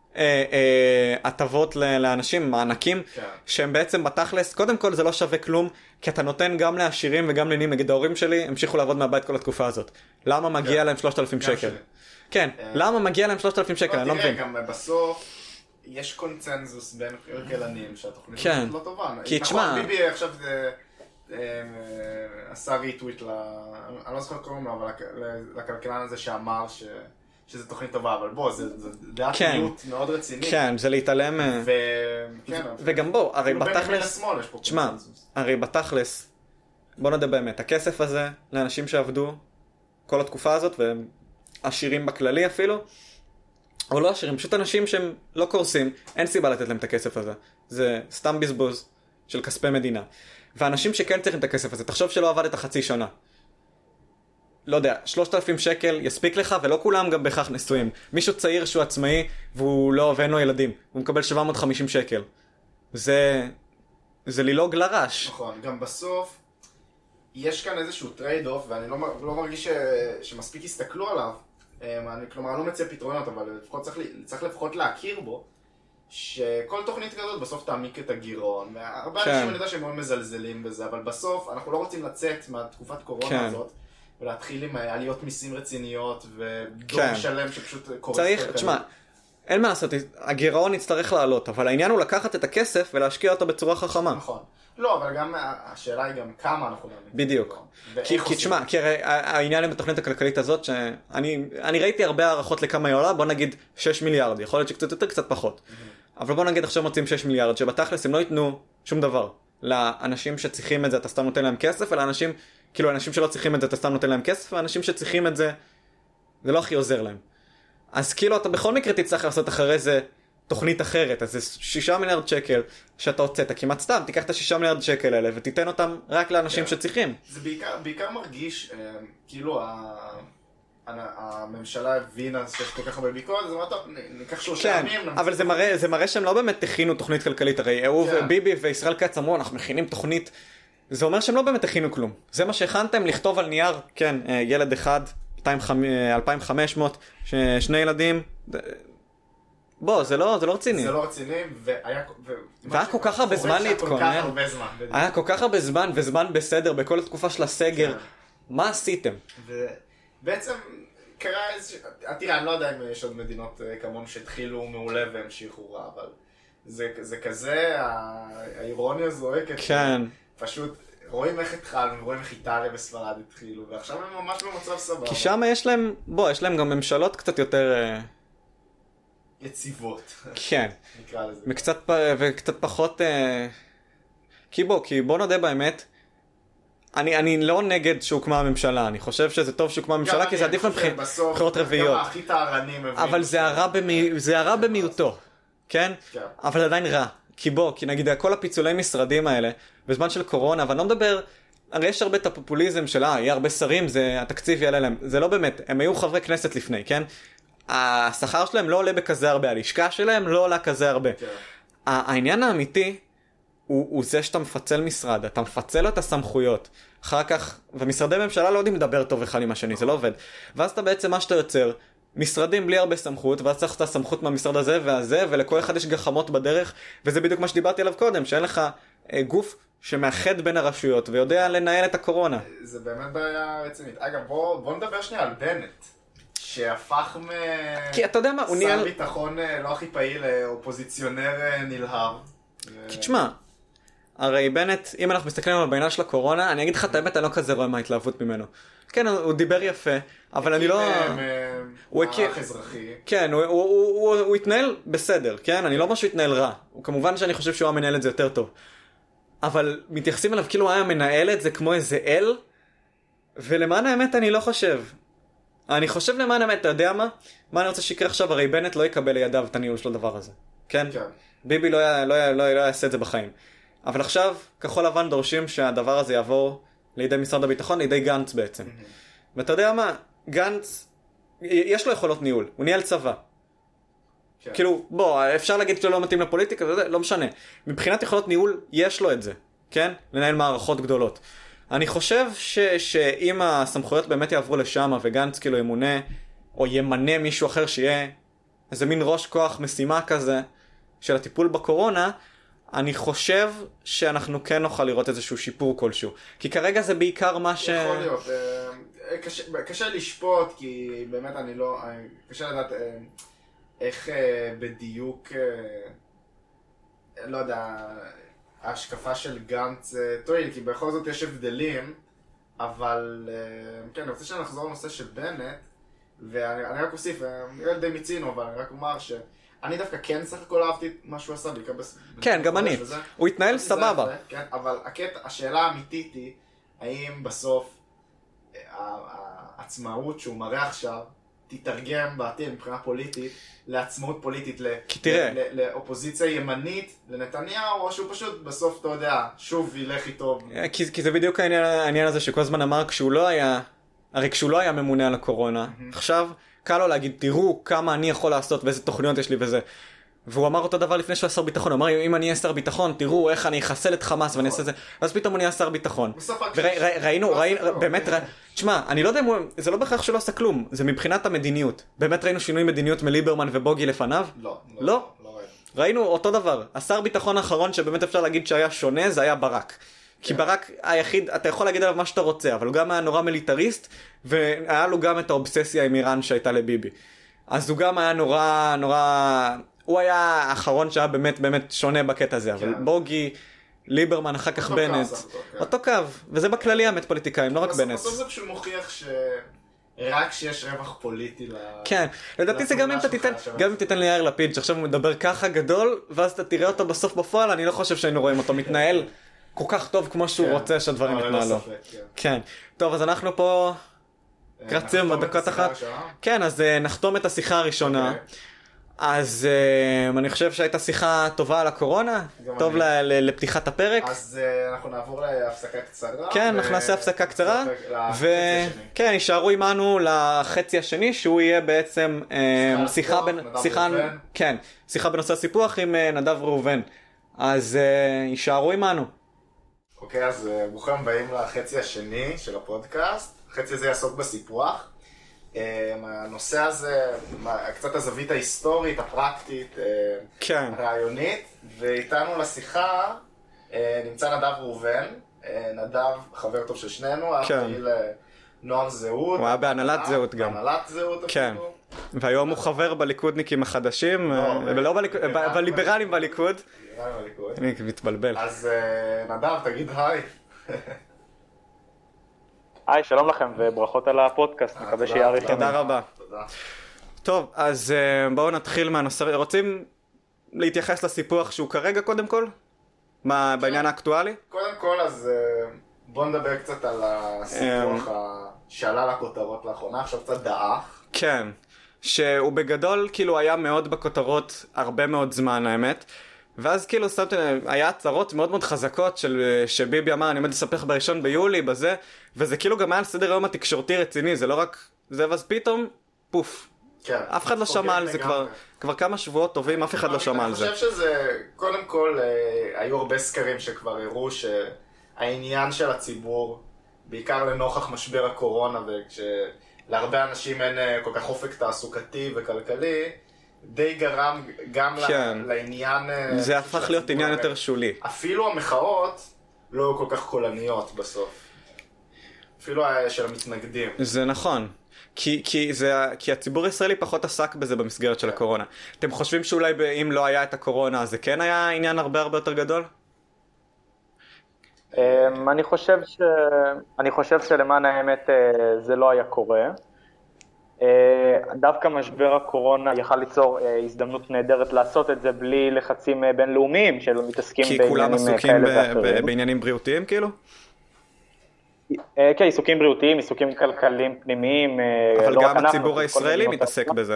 Speaker 1: הטבות לאנשים, מענקים, שהם בעצם בתכלס, קודם כל זה לא שווה כלום, כי אתה נותן גם לעשירים וגם לעניים. נגיד ההורים שלי המשיכו לעבוד מהבית כל התקופה הזאת. למה מגיע להם 3,000 שקל? כן, למה מגיע להם 3,000 שקל? אני לא מבין.
Speaker 2: גם בסוף יש קונצנזוס בין כלכלנים שהתוכנית הזאת לא טובה.
Speaker 1: כי תשמע...
Speaker 2: ביבי עכשיו עשה ריטוויט, אני לא זוכר קוראים לו, אבל לכלכלן הזה שאמר שזה תוכנית טובה, אבל בוא, זה דעת מיעוט מאוד רצינית.
Speaker 1: כן, זה להתעלם... וגם בוא, הרי בתכלס... תשמע, הרי בתכלס, בוא נדע באמת, הכסף הזה לאנשים שעבדו כל התקופה הזאת, והם עשירים בכללי אפילו, או לא עשירים, פשוט אנשים שהם לא קורסים, אין סיבה לתת להם את הכסף הזה. זה סתם בזבוז של כספי מדינה. ואנשים שכן צריכים את הכסף הזה, תחשוב שלא עבדת חצי שנה. לא יודע, 3,000 שקל יספיק לך, ולא כולם גם בכך נשואים. מישהו צעיר שהוא עצמאי, והוא לא, ואין לו ילדים. הוא מקבל 750 שקל. זה ללעוג לרש.
Speaker 2: נכון, גם בסוף, יש כאן איזשהו טרייד אוף, ואני לא מרגיש שמספיק יסתכלו עליו. כלומר, אני לא מציע פתרונות, אבל צריך לפחות להכיר בו, שכל תוכנית כזאת בסוף תעמיק את הגירעון. הרבה אנשים אני יודע שהם מאוד מזלזלים בזה, אבל בסוף אנחנו לא רוצים לצאת מהתקופת קורונה הזאת, ולהתחיל עם עליות מיסים רציניות, ודור שלם שפשוט קורס.
Speaker 1: צריך, תשמע, אין מה לעשות, הגירעון יצטרך לעלות, אבל העניין הוא לקחת את הכסף ולהשקיע אותו בצורה חכמה.
Speaker 2: נכון. לא, אבל גם השאלה היא גם כמה אנחנו נעמיק.
Speaker 1: בדיוק. כי תשמע, כי העניין עם התוכנית הכלכלית הזאת, שאני ראיתי הרבה הערכות לכמה היא עולה, בוא נגיד 6 מיליארד, יכול להיות שקצת יותר, קצת פחות. אבל בוא נגיד עכשיו מוצאים 6 מיליארד, שבתכלס הם לא ייתנו שום דבר. לאנשים שצריכים את זה, אתה סתם נותן להם כסף, אלא אנשים, כאילו אנשים שלא צריכים את זה, אתה סתם נותן להם כסף, ואנשים שצריכים את זה, זה לא הכי עוזר להם. אז כאילו אתה בכל מקרה תצטרך לעשות אחרי זה תוכנית אחרת, אז זה 6 מיליארד שקל שאתה הוצאת, כמעט סתם, תיקח את 6 מיליארד שקל האלה ותיתן אותם רק לאנשים שצריכים.
Speaker 2: זה בעיקר מרגיש, כאילו הממשלה הבינה שיש כל כך הרבה ביקורת, אז אמרת, ניקח 3 ימים.
Speaker 1: אבל זה מראה שהם לא באמת הכינו תוכנית כלכלית, הרי ביבי וישראל כץ אמרו, אנחנו מכינים תוכנית, זה אומר שהם לא באמת הכינו כלום. זה מה שהכנתם לכתוב על נייר, כן, ילד אחד, 2,500, 2 ילדים, בוא, זה לא רציני.
Speaker 2: זה לא רציני,
Speaker 1: והיה כל כך הרבה זמן להתכונן. היה כל כך הרבה זמן, וזמן בסדר, בכל התקופה של הסגר. מה עשיתם?
Speaker 2: ובעצם קרה איזושהי... תראה, אני לא יודע אם יש עוד מדינות כמונו שהתחילו מעולה והמשיכו רע, אבל זה כזה, האירוניה זועקת.
Speaker 1: כן.
Speaker 2: פשוט רואים איך התחלנו, רואים איך איטליה וספרד התחילו, ועכשיו הם ממש במצב סבבה.
Speaker 1: כי שם יש להם, יש להם גם ממשלות קצת יותר...
Speaker 2: יציבות.
Speaker 1: כן.
Speaker 2: נקרא לזה.
Speaker 1: וקצת פחות... כי בוא נודה באמת, אני לא נגד שהוקמה הממשלה, אני חושב שזה טוב שהוקמה הממשלה, כי זה עדיף לבחירות רביעיות.
Speaker 2: גם הכי טהרנים מבין.
Speaker 1: אבל זה הרע במיעוטו, כן? אבל עדיין רע. כי נגיד כל הפיצולי משרדים האלה, בזמן של קורונה, אבל אני לא מדבר, הרי יש הרבה את הפופוליזם של, יהיה הרבה שרים, התקציב יעלה להם. זה לא באמת, הם היו חברי כנסת לפני, כן? השכר שלהם לא עולה בכזה הרבה, הלשכה שלהם לא עולה כזה הרבה. העניין האמיתי הוא זה שאתה מפצל משרד, אתה מפצל לו את הסמכויות, אחר כך, ומשרדי ממשלה לא יודעים לדבר טוב אחד עם השני, זה לא עובד. ואז אתה בעצם מה שאתה יוצר, משרדים בלי הרבה סמכות, ואז צריך את הסמכות מהמשרד הזה והזה, ולכל אחד יש גחמות בדרך, וזה בדיוק מה שדיברתי עליו קודם, שאין לך גוף שמאחד בין הרשויות, ויודע לנהל את הקורונה.
Speaker 2: זה באמת בעיה רצינית. אגב, בוא נדבר שנייה על בנט. שהפך
Speaker 1: כי אתה יודע מה, הוא ניהל...
Speaker 2: שר ביטחון לא הכי פעיל, אופוזיציונר נלהב.
Speaker 1: כי תשמע, הרי בנט, אם אנחנו מסתכלים על בעינה של הקורונה, אני אגיד לך את האמת, אני לא כזה רואה מה ההתלהבות ממנו. כן, הוא דיבר יפה, אבל אני לא...
Speaker 2: הוא מערך אזרחי.
Speaker 1: כן, הוא התנהל בסדר, כן? אני לא משהו התנהל רע. כמובן שאני חושב שהוא המנהל את זה יותר טוב. אבל מתייחסים אליו כאילו היה מנהל את זה כמו איזה אל, ולמען האמת אני לא חושב. אני חושב למען האמת, אתה יודע מה? מה אני רוצה שיקרה עכשיו? הרי בנט לא יקבל לידיו את הניהול של הדבר הזה. כן? ביבי לא יעשה את זה בחיים. אבל עכשיו, כחול לבן דורשים שהדבר הזה יעבור לידי משרד הביטחון, לידי גנץ בעצם. ואתה יודע מה? גנץ, יש לו יכולות ניהול. הוא ניהל צבא. כאילו, בוא, אפשר להגיד שהוא לא מתאים לפוליטיקה, לא משנה. מבחינת יכולות ניהול, יש לו את זה. כן? לנהל מערכות גדולות. אני חושב שאם הסמכויות באמת יעברו לשם, וגנץ כאילו ימונה, או ימנה מישהו אחר שיהיה איזה מין ראש כוח משימה כזה, של הטיפול בקורונה, אני חושב שאנחנו כן נוכל לראות איזשהו שיפור כלשהו. כי כרגע זה בעיקר מה
Speaker 2: יכול להיות. קשה לשפוט, כי באמת אני לא... קשה לדעת איך בדיוק... לא יודע... ההשקפה של גנץ טועיל, כי בכל זאת יש הבדלים, אבל כן, אני רוצה שנחזור לנושא של בנט, ואני רק אוסיף, נראה די מיצינו, אבל אני רק אומר שאני דווקא כן סך הכל אהבתי את מה שהוא עשה, בעיקר
Speaker 1: כן, גם אני. הוא התנהל סבבה.
Speaker 2: כן, אבל השאלה האמיתית היא, האם בסוף העצמאות שהוא מראה עכשיו, תתרגם בעתיד מבחינה פוליטית, לעצמאות פוליטית, לאופוזיציה ימנית, לנתניהו, או שהוא פשוט בסוף, אתה יודע, שוב ילך איתו.
Speaker 1: כי זה בדיוק העניין הזה שכל הזמן אמר, כשהוא לא היה ממונה על הקורונה, עכשיו קל לו להגיד, תראו כמה אני יכול לעשות ואיזה תוכניות יש לי וזה. והוא אמר אותו דבר לפני שהוא היה שר ביטחון, הוא אמר, אם אני אהיה שר ביטחון, תראו איך אני אחסל את חמאס ואני אעשה את זה, ואז פתאום אני אהיה שר ביטחון. וראינו, באמת, תשמע, אני לא יודע, זה לא בהכרח שלא עשה כלום, זה מבחינת המדיניות. באמת ראינו שינוי מדיניות מליברמן ובוגי לפניו? לא. ראינו אותו דבר. השר ביטחון האחרון שבאמת אפשר להגיד שהיה שונה, זה היה ברק. כי ברק היחיד, אתה יכול להגיד עליו מה שאתה רוצה, אבל הוא גם היה נורא מיליטריסט, והיה לו גם את האובססיה עם איראן שהייתה לביבי. אז הוא גם היה נורא... הוא היה האחרון שהיה באמת שונה בקטע הזה, אבל בוגי, ליברמן, אחר כך בנט, אותו קו, וזה בכללי האמת פוליטיקאים, לא רק בנט.
Speaker 2: בסוף זה פשוט מוכיח שרק שיש רווח פוליטי
Speaker 1: כן, לדעתי זה גם אם תיתן ליאיר לפיד, שעכשיו הוא מדבר ככה גדול, ואז אתה תראה אותו בסוף בפועל, אני לא חושב שהיינו רואים אותו מתנהל כל כך טוב כמו שהוא רוצה שהדברים יתנהלו. כן, טוב, אז אנחנו פה רצים בדקות אחת. כן, אז נחתום את השיחה הראשונה. אז אני חושב שהייתה שיחה טובה על הקורונה, טוב לפתיחת הפרק.
Speaker 2: אז אנחנו נעבור להפסקה קצרה.
Speaker 1: כן, אנחנו נעשה הפסקה קצרה. וכן, יישארו עימנו לחצי השני, שהוא יהיה בעצם שיחה בנושא הסיפוח עם נדב ראובן. אז יישארו עימנו.
Speaker 2: אוקיי, אז ברוכים הבאים לחצי השני של הפודקאסט. החצי הזה יעסוק בסיפוח. הנושא הזה, קצת הזווית ההיסטורית, הפרקטית, הרעיונית, ואיתנו לשיחה נמצא נדב ראובן, נדב חבר טוב של שנינו, פעיל נוער זהות.
Speaker 1: הוא היה בהנהלת זהות גם.
Speaker 2: בהנהלת זהות אפילו.
Speaker 1: והיום הוא חבר בליכודניקים החדשים, בליברלים בליכוד. אני מתבלבל.
Speaker 2: אז נדב, תגיד היי.
Speaker 3: היי, שלום לכם וברכות על הפודקאסט, מקווה שיאריך.
Speaker 1: תודה רבה. טוב, אז בואו נתחיל מהנושא. רוצים להתייחס לסיפוח שהוא כרגע קודם כל? בעניין האקטואלי?
Speaker 2: קודם כל, אז בואו נדבר קצת על הסיפוח שעלה לכותרות לאחרונה, עכשיו קצת דעך.
Speaker 1: כן, שהוא בגדול כאילו היה מאוד בכותרות הרבה מאוד זמן האמת. ואז כאילו היה הצהרות מאוד מאוד חזקות שביבי אמר אני עומד לספח בראשון ביולי בזה, וזה כאילו גם היה על סדר היום התקשורתי רציני, זה לא רק זה, ואז פתאום פוף.
Speaker 2: כן.
Speaker 1: אף אחד לא שמע על זה כבר כמה שבועות טובים, אף אחד לא שמע על זה.
Speaker 2: אני חושב שזה, קודם כל, היו הרבה סקרים שכבר הראו שהעניין של הציבור, בעיקר לנוכח משבר הקורונה, וכשלהרבה אנשים אין כל כך אופק תעסוקתי וכלכלי, די גרם גם לעניין...
Speaker 1: זה הפך להיות עניין יותר שולי.
Speaker 2: אפילו המחאות לא היו כל כך קולניות בסוף. אפילו של המתנגדים.
Speaker 1: זה נכון. כי הציבור הישראלי פחות עסק בזה במסגרת של הקורונה. אתם חושבים שאולי אם לא היה את הקורונה, זה כן היה עניין הרבה יותר גדול?
Speaker 3: אני חושב שלמען האמת זה לא היה קורה. דווקא משבר הקורונה יכל ליצור הזדמנות נהדרת לעשות את זה בלי לחצים בינלאומיים שלא מתעסקים
Speaker 1: בעניינים כאלה ואחרים. כי כולם עסוקים בעניינים בריאותיים כאילו?
Speaker 3: כן, עיסוקים בריאותיים, עיסוקים כלכליים פנימיים.
Speaker 1: אבל גם הציבור הישראלי מתעסק בזה.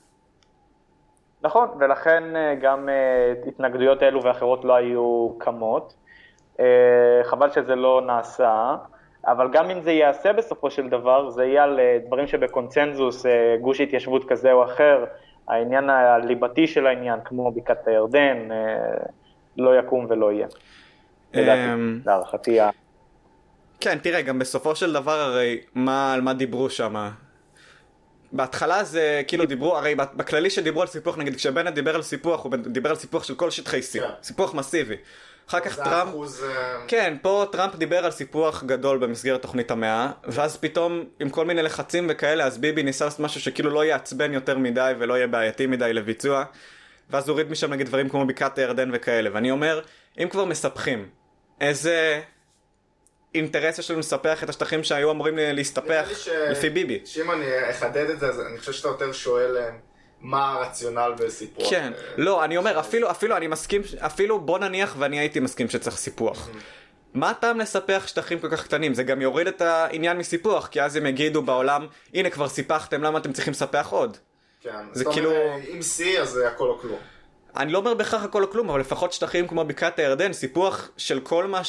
Speaker 3: נכון, ולכן גם התנגדויות אלו ואחרות לא היו קמות. חבל שזה לא נעשה, אבל גם אם זה יעשה בסופו של דבר, זה יהיה על דברים שבקונצנזוס, גוש התיישבות כזה או אחר, העניין הליבתי של העניין, כמו בקעת הירדן, לא יקום ולא יהיה. להערכתי.
Speaker 1: כן, תראה, גם בסופו של דבר הרי, על מה דיברו שם? בהתחלה זה כאילו דיברו, הרי בכללי שדיברו על סיפוח, נגיד כשבנט דיבר על סיפוח, הוא דיבר על סיפוח של כל שטחי C, סיפוח מסיבי. אחר כך טראמפ, כן, פה טראמפ דיבר על סיפוח גדול במסגרת תוכנית המאה, ואז פתאום עם כל מיני לחצים וכאלה, אז ביבי ניסה לעשות משהו שכאילו לא יעצבן יותר מדי ולא יהיה בעייתי מדי לביצוע, ואז הוריד משם נגיד דברים כמו בקעת הירדן וכאלה, ואני אומר, אם כבר מספחים, איזה אינטרס יש לנו לספח את השטחים שהיו אמורים להסתפח לפי ביבי?
Speaker 2: שאם אני אחדד את זה, אז אני חושב שאתה יותר שואל מה הרציונל בסיפוח.
Speaker 1: כן, לא, אני אומר, אפילו אני מסכים, אפילו בוא נניח ואני הייתי מסכים שצריך סיפוח. מה הטעם לספח שטחים כל כך קטנים? זה גם יוריד את העניין מסיפוח, כי אז הם יגידו בעולם, הנה כבר סיפחתם, למה אתם צריכים לספח עוד?
Speaker 2: כן, זה כאילו... אם C, אז זה הכל או כלום.
Speaker 1: אני לא אומר בכך הכל או כלום, אבל לפחות שטחים כמו בקעת הירדן, סיפוח של כל מה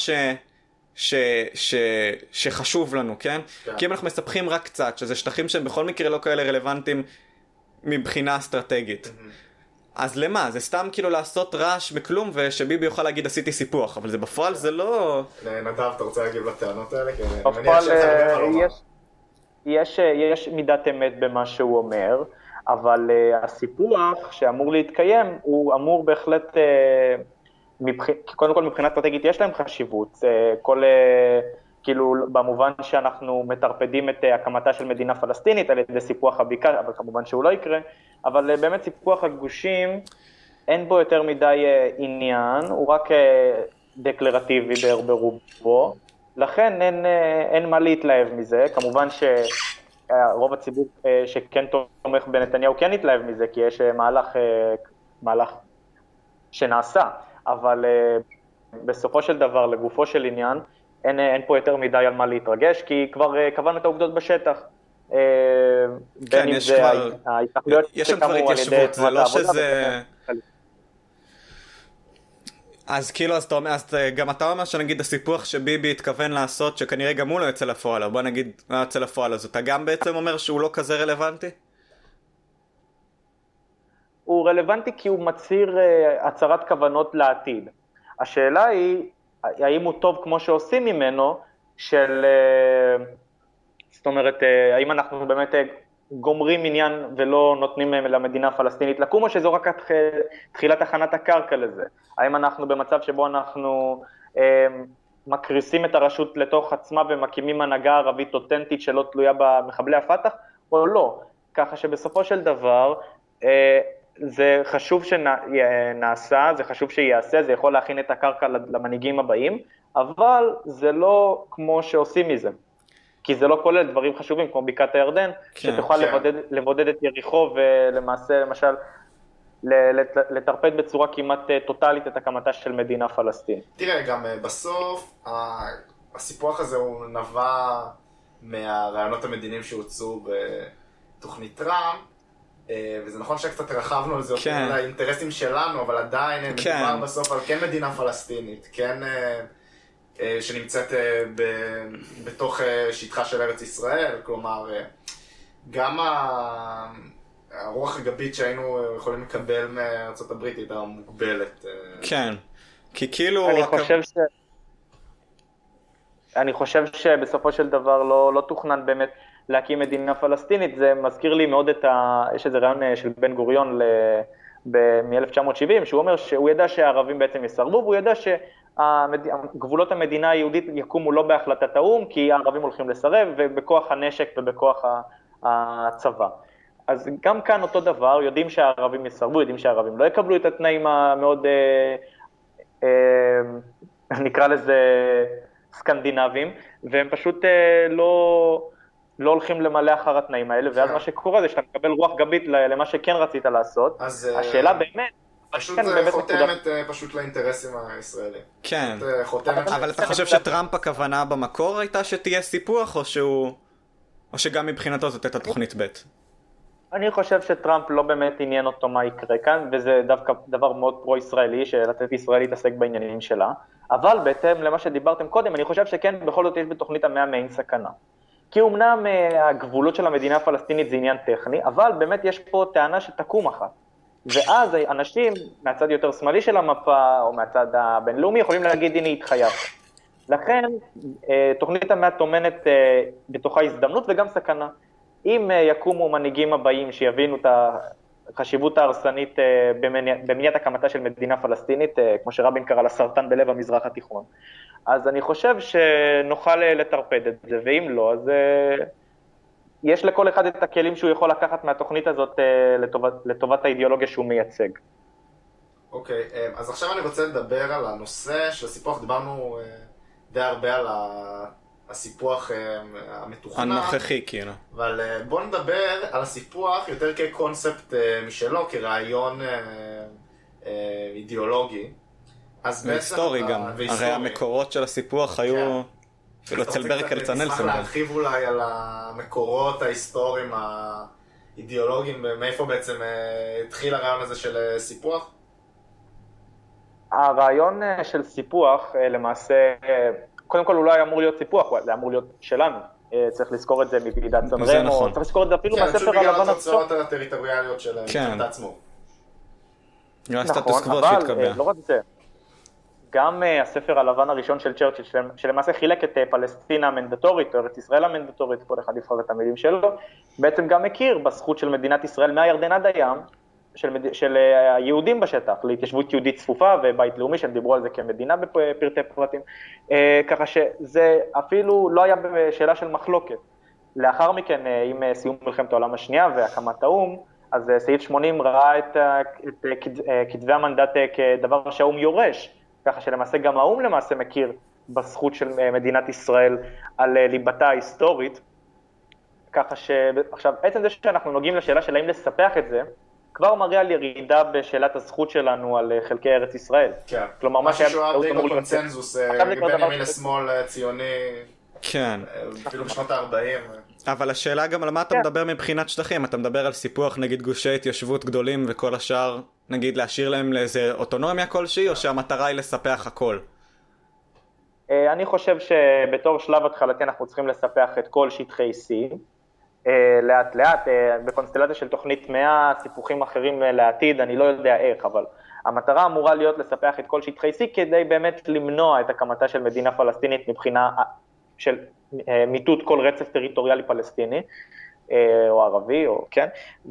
Speaker 1: שחשוב לנו, כן? כי אם אנחנו מספחים רק קצת, שזה שטחים שהם בכל מקרה לא כאלה רלוונטיים מבחינה אסטרטגית. אז למה? זה סתם כאילו לעשות רעש בכלום, ושביבי יוכל להגיד עשיתי סיפוח, אבל זה בפועל זה לא...
Speaker 2: נדב, אתה רוצה להגיב לטענות האלה?
Speaker 3: בפועל יש מידת אמת במה שהוא אומר, אבל הסיפוח שאמור להתקיים, הוא אמור בהחלט... קודם כל מבחינה אסטרטגית יש להם חשיבות, כאילו במובן שאנחנו מטרפדים את הקמתה של מדינה פלסטינית על ידי סיפוח הבקעה, אבל כמובן שהוא לא יקרה, אבל באמת סיפוח הגושים אין בו יותר מדי עניין, הוא רק דקלרטיבי ברובו, לכן אין מה להתלהב מזה, כמובן שרוב הציבור שכן תומך בנתניהו כן יתלהב מזה, כי יש מהלך שנעשה, אבל בסופו של דבר, לגופו של עניין, אין פה יותר מדי על מה להתרגש, כי כבר קבענו את העובדות בשטח.
Speaker 1: כן, יש כבר... יש שם כבר התיישבות, זה לא שזה... אז כאילו, אז גם אתה אומר שנגיד הסיפוח שביבי התכוון לעשות, שכנראה גם הוא לא יוצא לפועל, בוא נגיד, לא יוצא לפועל, אז אתה גם בעצם אומר שהוא לא כזה רלוונטי?
Speaker 3: הוא רלוונטי כי הוא מצהיר הצהרת כוונות לעתיד. השאלה היא, האם הוא טוב כמו שעושים ממנו, זאת אומרת, האם אנחנו באמת גומרים עניין ולא נותנים למדינה הפלסטינית לקום, או שזו רק תחילת הכנת הקרקע לזה? האם אנחנו במצב שבו אנחנו מקריסים את הרשות לתוך עצמה ומקימים הנהגה ערבית אותנטית שלא תלויה במחבלי הפתח, או לא? ככה שבסופו של דבר, זה חשוב שנעשה, זה חשוב שיעשה, זה יכול להכין את הקרקע למנהיגים הבאים, אבל זה לא כמו שעושים מזה. כי זה לא כולל דברים חשובים כמו בקעת הירדן, שתוכל לבודד את יריחו ולמעשה, למשל, לטרפד בצורה כמעט טוטלית את הקמתה של מדינה פלסטינית.
Speaker 2: תראה, גם בסוף, הסיפוח הזה הוא נבע מהרעיונות המדיניים שהוצאו בתוכנית טראמפ, וזה נכון שקצת רחבנו על זה על האינטרסים שלנו, אבל עדיין מדובר בסוף על כן מדינה פלסטינית, כן שנמצאת בתוך שטחה של ארץ ישראל, כלומר גם הרוח הגבית שהיינו יכולים לקבל מארצות הברית הייתה מוגבלת.
Speaker 1: כן, כי כאילו...
Speaker 3: אני חושב שבסופו של דבר לא תוכנן באמת להקים מדינה פלסטינית. זה מזכיר לי מאוד יש איזה רעיון של בן גוריון מ-1970, שהוא אומר שהוא ידע שהערבים בעצם יסרבו, והוא ידע שגבולות המדינה היהודית יקומו לא בהחלטת האו"ם, כי הערבים הולכים לסרב, ובכוח הנשק ובכוח הצבא. אז גם כאן אותו דבר, יודעים שהערבים יסרבו, יודעים שהערבים לא יקבלו את התנאים המאוד, נקרא לזה סקנדינבים, והם פשוט לא הולכים למלא אחר התנאים האלה, ואז מה שקורה זה שאתה מקבל רוח גבית למה שכן רצית לעשות. השאלה באמת,
Speaker 2: פשוט חותמת פשוט לאינטרסים הישראלים.
Speaker 1: כן, אבל אתה חושב שטראמפ הכוונה במקור הייתה שתהיה סיפוח, או שגם מבחינתו זאת הייתה תוכנית ב'?
Speaker 3: אני חושב שטראמפ לא באמת עניין אותו מה יקרה כאן, וזה דווקא דבר מאוד פרו-ישראלי, שלתת ישראל להתעסק בעניינים שלה, אבל בהתאם למה שדיברתם קודם, אני חושב שכן, בכל זאת יש בתוכנית המאה מעין סכנה. כי אמנם הגבולות של המדינה הפלסטינית זה עניין טכני, אבל באמת יש פה טענה שתקום אחת. ואז אנשים מהצד יותר שמאלי של המפה, או מהצד הבינלאומי, יכולים להגיד, הנה התחייב. לכן, תוכנית המאה טומנת בתוכה הזדמנות וגם סכנה. אם יקומו מנהיגים הבאים שיבינו את החשיבות ההרסנית במניעת הקמתה של מדינה פלסטינית, כמו שרבין קרא לסרטן בלב המזרח התיכון, אז אני חושב שנוכל לטרפד את זה, ואם לא, אז יש לכל אחד את הכלים שהוא יכול לקחת מהתוכנית הזאת לטובת האידיאולוגיה שהוא מייצג.
Speaker 2: אוקיי, אז עכשיו אני רוצה לדבר על הנושא של הסיפוח. דיברנו די הרבה על הסיפוח המתוכנן.
Speaker 1: הנוכחי, כאילו.
Speaker 2: אבל בואו נדבר על הסיפוח יותר כקונספט משלו, כרעיון אידיאולוגי.
Speaker 1: והיסטורי גם. הרי המקורות של הסיפוח היו אפילו אצל ברל כצנלסון.
Speaker 2: נשמח להרחיב אולי על המקורות ההיסטוריים האידיאולוגיים, מאיפה בעצם התחיל הרעיון הזה של סיפוח?
Speaker 3: הרעיון של סיפוח למעשה, קודם כל הוא לא היה אמור להיות סיפוח, זה אמור להיות שלנו. צריך לזכור את זה מוועידת סן רמו, צריך לזכור את זה אפילו מהספר הלבן
Speaker 2: עצמו. כן, פשוט בגלל התוצאות הטריטוריאליות של עצמו.
Speaker 3: נכון, אבל לא רק זה. גם הספר הלבן הראשון של צ'רצ'יל, שלמעשה חילק את פלסטינה המנדטורית, או ארץ ישראל המנדטורית, כל אחד יבחר את המילים שלו, בעצם גם מכיר בזכות של מדינת ישראל מהירדן עד הים, של היהודים בשטח, להתיישבות יהודית צפופה ובית לאומי, שהם דיברו על זה כמדינה בפרטי פרטים, ככה שזה אפילו לא היה בשאלה של מחלוקת. לאחר מכן, עם סיום מלחמת העולם השנייה והקמת האו"ם, אז סעיף 80 ראה את כתבי המנדט כדבר שהאו"ם יורש, ככה שלמעשה גם האו"ם למעשה מכיר בזכות של מדינת ישראל על ליבתה ההיסטורית, ככה שעכשיו, עצם זה שאנחנו נוגעים לשאלה של האם לספח את זה, כבר מראה על ירידה בשאלת הזכות שלנו על חלקי ארץ ישראל.
Speaker 2: כן, כלומר מה ששואה די בקונצנזוס, בין ימין לשמאל ציוני,
Speaker 1: כן.
Speaker 2: אפילו בשנות ה-40.
Speaker 1: אבל השאלה גם על מה אתה מדבר מבחינת שטחים, אתה מדבר על סיפוח נגיד גושי התיישבות גדולים וכל השאר, נגיד להשאיר להם לאיזה אוטונומיה כלשהי, או שהמטרה היא לספח הכל?
Speaker 3: אני חושב שבתור שלב התחלתי אנחנו צריכים לספח את כל שטחי C, לאט לאט, בקונסטלציה של תוכנית 100, סיפוחים אחרים לעתיד, אני לא יודע איך, אבל המטרה אמורה להיות לספח את כל שטחי C, כדי באמת למנוע את הקמתה של מדינה פלסטינית מבחינה של מיטוט כל רצף טריטוריאלי פלסטיני, או ערבי, או כן,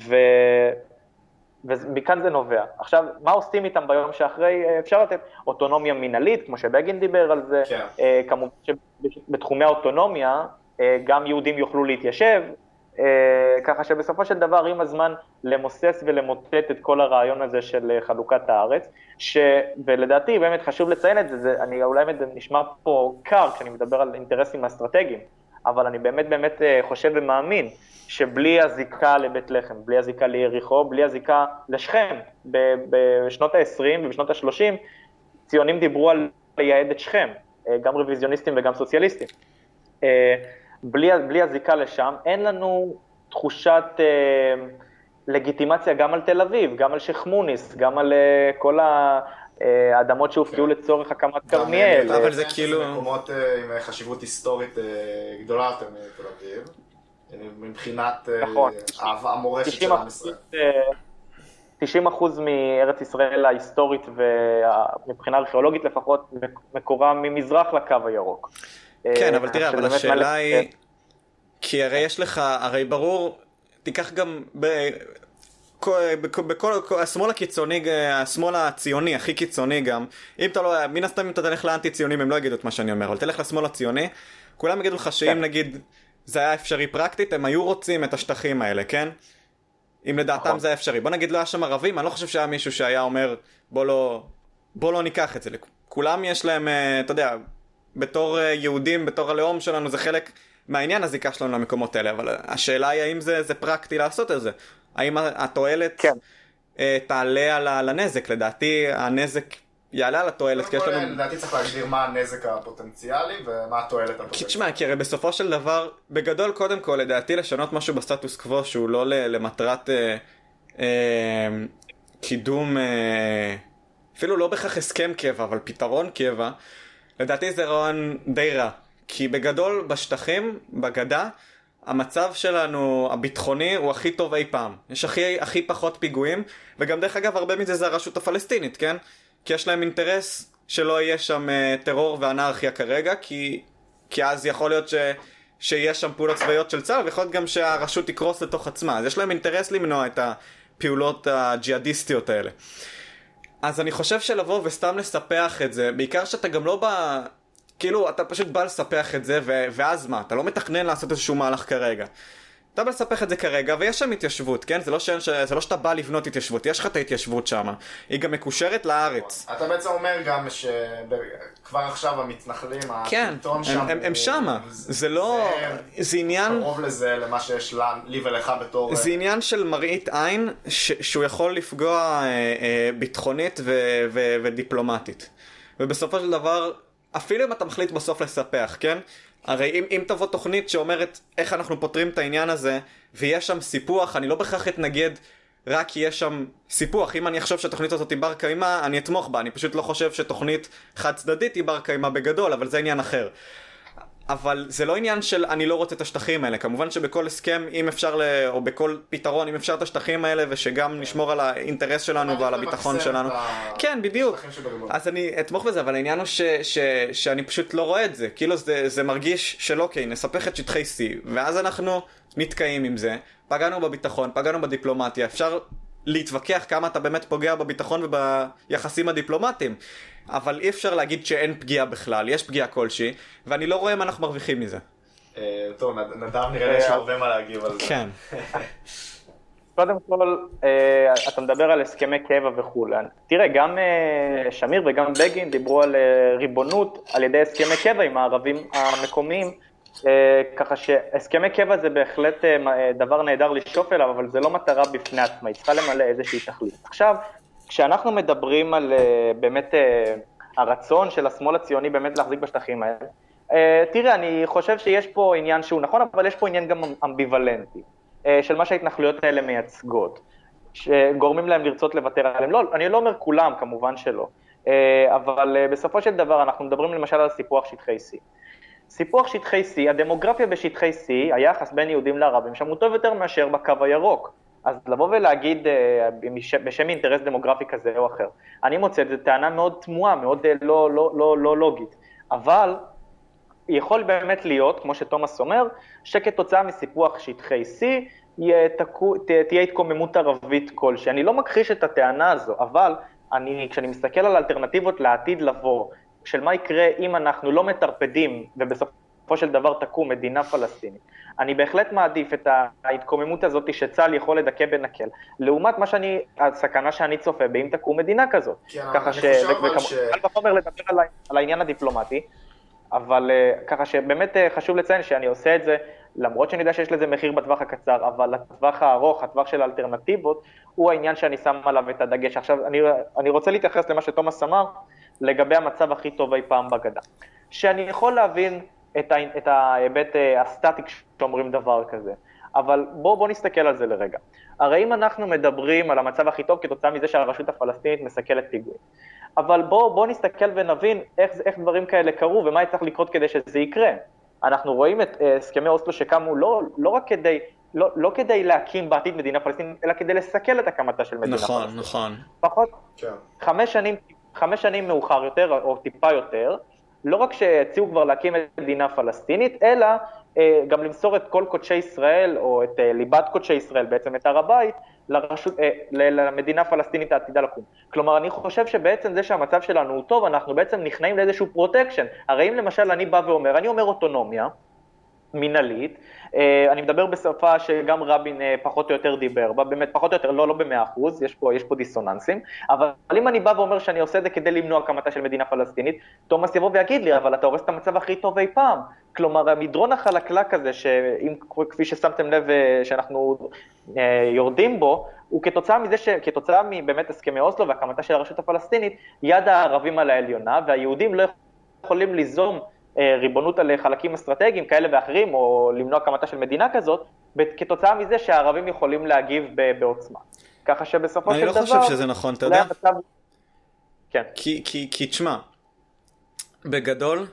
Speaker 3: ומכאן זה נובע. עכשיו, מה עושים איתם ביום שאחרי? אפשר לתת אוטונומיה מינהלית, כמו שבגין דיבר על זה, כמובן שבתחומי האוטונומיה, גם יהודים יוכלו להתיישב, ככה שבסופו של דבר עם הזמן למוסס ולמוטט את כל הרעיון הזה של חלוקת הארץ, ולדעתי באמת חשוב לציין את זה, אני אולי נשמע פה קר כשאני מדבר על אינטרסים אסטרטגיים, אבל אני באמת חושב ומאמין שבלי הזיקה לבית לחם, בלי הזיקה ליריחו, בלי הזיקה לשכם, בשנות ה-20 ובשנות ה-30, ציונים דיברו על לייעד את שכם, גם רוויזיוניסטים וגם סוציאליסטים. בלי הזיקה לשם, אין לנו תחושת לגיטימציה גם על תל אביב, גם על שייח' מוניס, גם על כל האדמות שהופקעו לצורך הקמת כרמיאל.
Speaker 2: אבל זה כאילו מקומות עם חשיבות היסטורית גדולה יותר מתל אביב, מבחינת המורשת של עם ישראל.
Speaker 3: 90% מארץ ישראל ההיסטורית ומבחינה ארכיאולוגית לפחות מקורה ממזרח לקו הירוק.
Speaker 1: כן, אבל תראה, אבל השאלה היא, כי הרי יש לך, הרי ברור, תיקח גם בכל השמאל הקיצוני, השמאל הציוני הכי קיצוני גם, אם אתה לא, מן הסתם אם אתה תלך לאנטי ציונים הם לא יגידו את מה שאני אומר, אבל תלך לשמאל הציוני, כולם יגידו לך שאם נגיד זה היה אפשרי פרקטית, הם היו רוצים את השטחים האלה, כן? אם לדעתם זה היה אפשרי. בוא נגיד לא היה שם ערבים, אני לא חושב שהיה מישהו שהיה אומר בוא לא ניקח את זה. כולם יש להם, אתה יודע, בתור יהודים, בתור הלאום שלנו, זה חלק מהעניין הזיקה שלנו למקומות האלה, אבל השאלה היא האם זה פרקטי לעשות את זה. האם התועלת תעלה על הנזק. לדעתי הנזק יעלה על התועלת.
Speaker 2: לדעתי צריך להגדיר מה הנזק הפוטנציאלי ומה התועלת הפוטנציאלית.
Speaker 1: תשמע, כי הרי בסופו של דבר, בגדול קודם כל, לדעתי לשנות משהו בסטטוס קוו שהוא לא למטרת קידום, אפילו לא בכך הסכם קבע, אבל פתרון קבע, לדעתי זה רעיון די רע. כי בגדול בשטחים, בגדה, המצב שלנו הביטחוני הוא הכי טוב אי פעם. יש הכי פחות פיגועים, וגם דרך אגב הרבה מזה זה הרשות הפלסטינית, כן? כי יש להם אינטרס שלא יהיה שם טרור ואנרכיה כרגע, כי אז יכול להיות שיש שם פעולות צבאיות של צה"ל, ויכול להיות גם שהרשות תקרוס לתוך עצמה. אז יש להם אינטרס למנוע את הפעולות הג'יהאדיסטיות האלה. אז אני חושב שלבוא וסתם לספח את זה, בעיקר שאתה גם לא בא, כאילו אתה פשוט בא לספח את זה, ואז מה? אתה לא מתכנן לעשות איזשהו מהלך כרגע. אתה בא לספח את זה כרגע, ויש שם התיישבות, כן? זה לא שאתה בא לבנות התיישבות, יש לך את ההתיישבות שם. היא גם מקושרת לארץ.
Speaker 2: אתה בעצם אומר גם שכבר עכשיו המתנחלים,
Speaker 1: כן, הם שם. זה לא, זה עניין,
Speaker 2: קרוב לזה למה שיש לי ולך בתור,
Speaker 1: זה עניין של מראית עין, שהוא יכול לפגוע ביטחונית ודיפלומטית. ובסופו של דבר, אפילו אם אתה מחליט בסוף לספח, כן? הרי אם תבוא תוכנית שאומרת איך אנחנו פותרים את העניין הזה, ויש שם סיפוח, אני לא בכך אתנגד רק כי יש שם סיפוח. אם אני חושב שהתוכנית הזאת היא בר קיימה, אני אתמוך בה. אני פשוט לא חושב שתוכנית חד צדדית היא בר קיימה בגדול, אבל זה עניין אחר. אבל זה לא עניין של אני לא רוצה את השטחים האלה. כמובן שבכל הסכם, אם אפשר, או בכל פתרון, אם אפשר את השטחים האלה, ושגם נשמור על האינטרס שלנו ועל הביטחון שלנו. כן, בדיוק. אז אני אתמוך בזה, אבל העניין הוא שאני פשוט לא רואה את זה. כאילו זה מרגיש של אוקיי, נספח את שטחי C, ואז אנחנו נתקעים עם זה. פגענו בביטחון, פגענו בדיפלומטיה. אפשר להתווכח כמה אתה באמת פוגע בביטחון וביחסים הדיפלומטיים. אבל אי אפשר להגיד שאין פגיעה בכלל, יש פגיעה כלשהי, ואני לא רואה מה אנחנו מרוויחים מזה.
Speaker 2: טוב, נדב נראה לי שהרבה מה להגיב על זה.
Speaker 1: כן.
Speaker 3: קודם כל, אתה מדבר על הסכמי קבע וכו'. תראה, גם שמיר וגם בגין דיברו על ריבונות על ידי הסכמי קבע עם הערבים המקומיים, ככה שהסכמי קבע זה בהחלט דבר נהדר לשאוף אליו, אבל זה לא מטרה בפני עצמה, היא צריכה למלא איזושהי תכלית. עכשיו, כשאנחנו מדברים על באמת הרצון של השמאל הציוני באמת להחזיק בשטחים האלה, תראה, אני חושב שיש פה עניין שהוא נכון, אבל יש פה עניין גם אמביוולנטי, של מה שההתנחלויות האלה מייצגות, שגורמים להם לרצות לוותר עליהם. לא, אני לא אומר כולם, כמובן שלא, אבל בסופו של דבר אנחנו מדברים למשל על סיפוח שטחי C. סיפוח שטחי C, הדמוגרפיה בשטחי C, היחס בין יהודים לערבים, שם הוא טוב יותר מאשר בקו הירוק. אז לבוא ולהגיד בשם אינטרס דמוגרפי כזה או אחר, אני מוצא את זה טענה מאוד תמוהה, מאוד לא לוגית, אבל יכול באמת להיות, כמו שתומאס אומר, שכתוצאה מסיפוח שטחי C, תהיה התקוממות ערבית כלשהי. אני לא מכחיש את הטענה הזו, אבל כשאני מסתכל על אלטרנטיבות לעתיד לבוא, של מה יקרה אם אנחנו לא מטרפדים, ובסופו של דבר תקום מדינה פלסטינית, אני בהחלט מעדיף את ההתקוממות הזאת שצה"ל יכול לדכא בנקל, לעומת הסכנה שאני צופה באם תקום מדינה כזאת. ככה וכמובן לדבר על העניין הדיפלומטי, אבל ככה שבאמת חשוב לציין שאני עושה את זה, למרות שאני יודע שיש לזה מחיר בטווח הקצר, אבל הטווח הארוך, הטווח של האלטרנטיבות, הוא העניין שאני שם עליו את הדגש. עכשיו, אני רוצה להתייחס למה שתומאס אמר, לגבי המצב הכי טוב אי פעם בגדה. שאני יכול להבין את ההיבט הסטטיק שאומרים דבר כזה, אבל בוא נסתכל על זה לרגע. הרי אם אנחנו מדברים על המצב הכי טוב כתוצאה מזה שהרשות הפלסטינית מסכלת פיגועים, אבל בוא נסתכל ונבין איך דברים כאלה קרו ומה צריך לקרות כדי שזה יקרה. אנחנו רואים את הסכמי אוסלו שקמו לא כדי להקים בעתיד מדינה פלסטינית, אלא כדי לסכל את הקמתה של מדינה פלסטינית.
Speaker 1: נכון.
Speaker 3: פחות 5 שנים מאוחר יותר, או טיפה יותר, לא רק שהציעו כבר להקים מדינה פלסטינית, אלא גם למסור את כל קודשי ישראל, או את ליבת קודשי ישראל, בעצם את הר הבית, למדינה פלסטינית העתידה לקום. כלומר, אני חושב שבעצם זה שהמצב שלנו הוא טוב, אנחנו בעצם נכנעים לאיזשהו פרוטקשן. הרי אם למשל אני בא ואומר, אני אומר אוטונומיה, מנהלית, אני מדבר בשפה שגם רבין פחות או יותר דיבר בה, באמת פחות או יותר, לא ב100%, יש פה דיסוננסים, אבל אם אני בא ואומר שאני עושה את זה כדי למנוע הקמתה של מדינה פלסטינית, תומאס יבוא ויגיד לי, אבל אתה הורס את המצב הכי טוב אי פעם, כלומר, המדרון החלקלק הזה, כפי ששמתם לב שאנחנו יורדים בו, הוא כתוצאה מבאמת הסכמי אוסלו והקמתה של הרשות הפלסטינית, יד הערבים על העליונה, והיהודים לא יכולים ליזום ריבונות על חלקים אסטרטגיים כאלה ואחרים, או למנוע הקמתה של מדינה כזאת, כתוצאה מזה שהערבים יכולים להגיב בעוצמה. ככה שבסופו של דבר...
Speaker 1: אני לא חושב שזה נכון, אתה יודע?
Speaker 3: כן.
Speaker 1: כי תשמע, בגדול,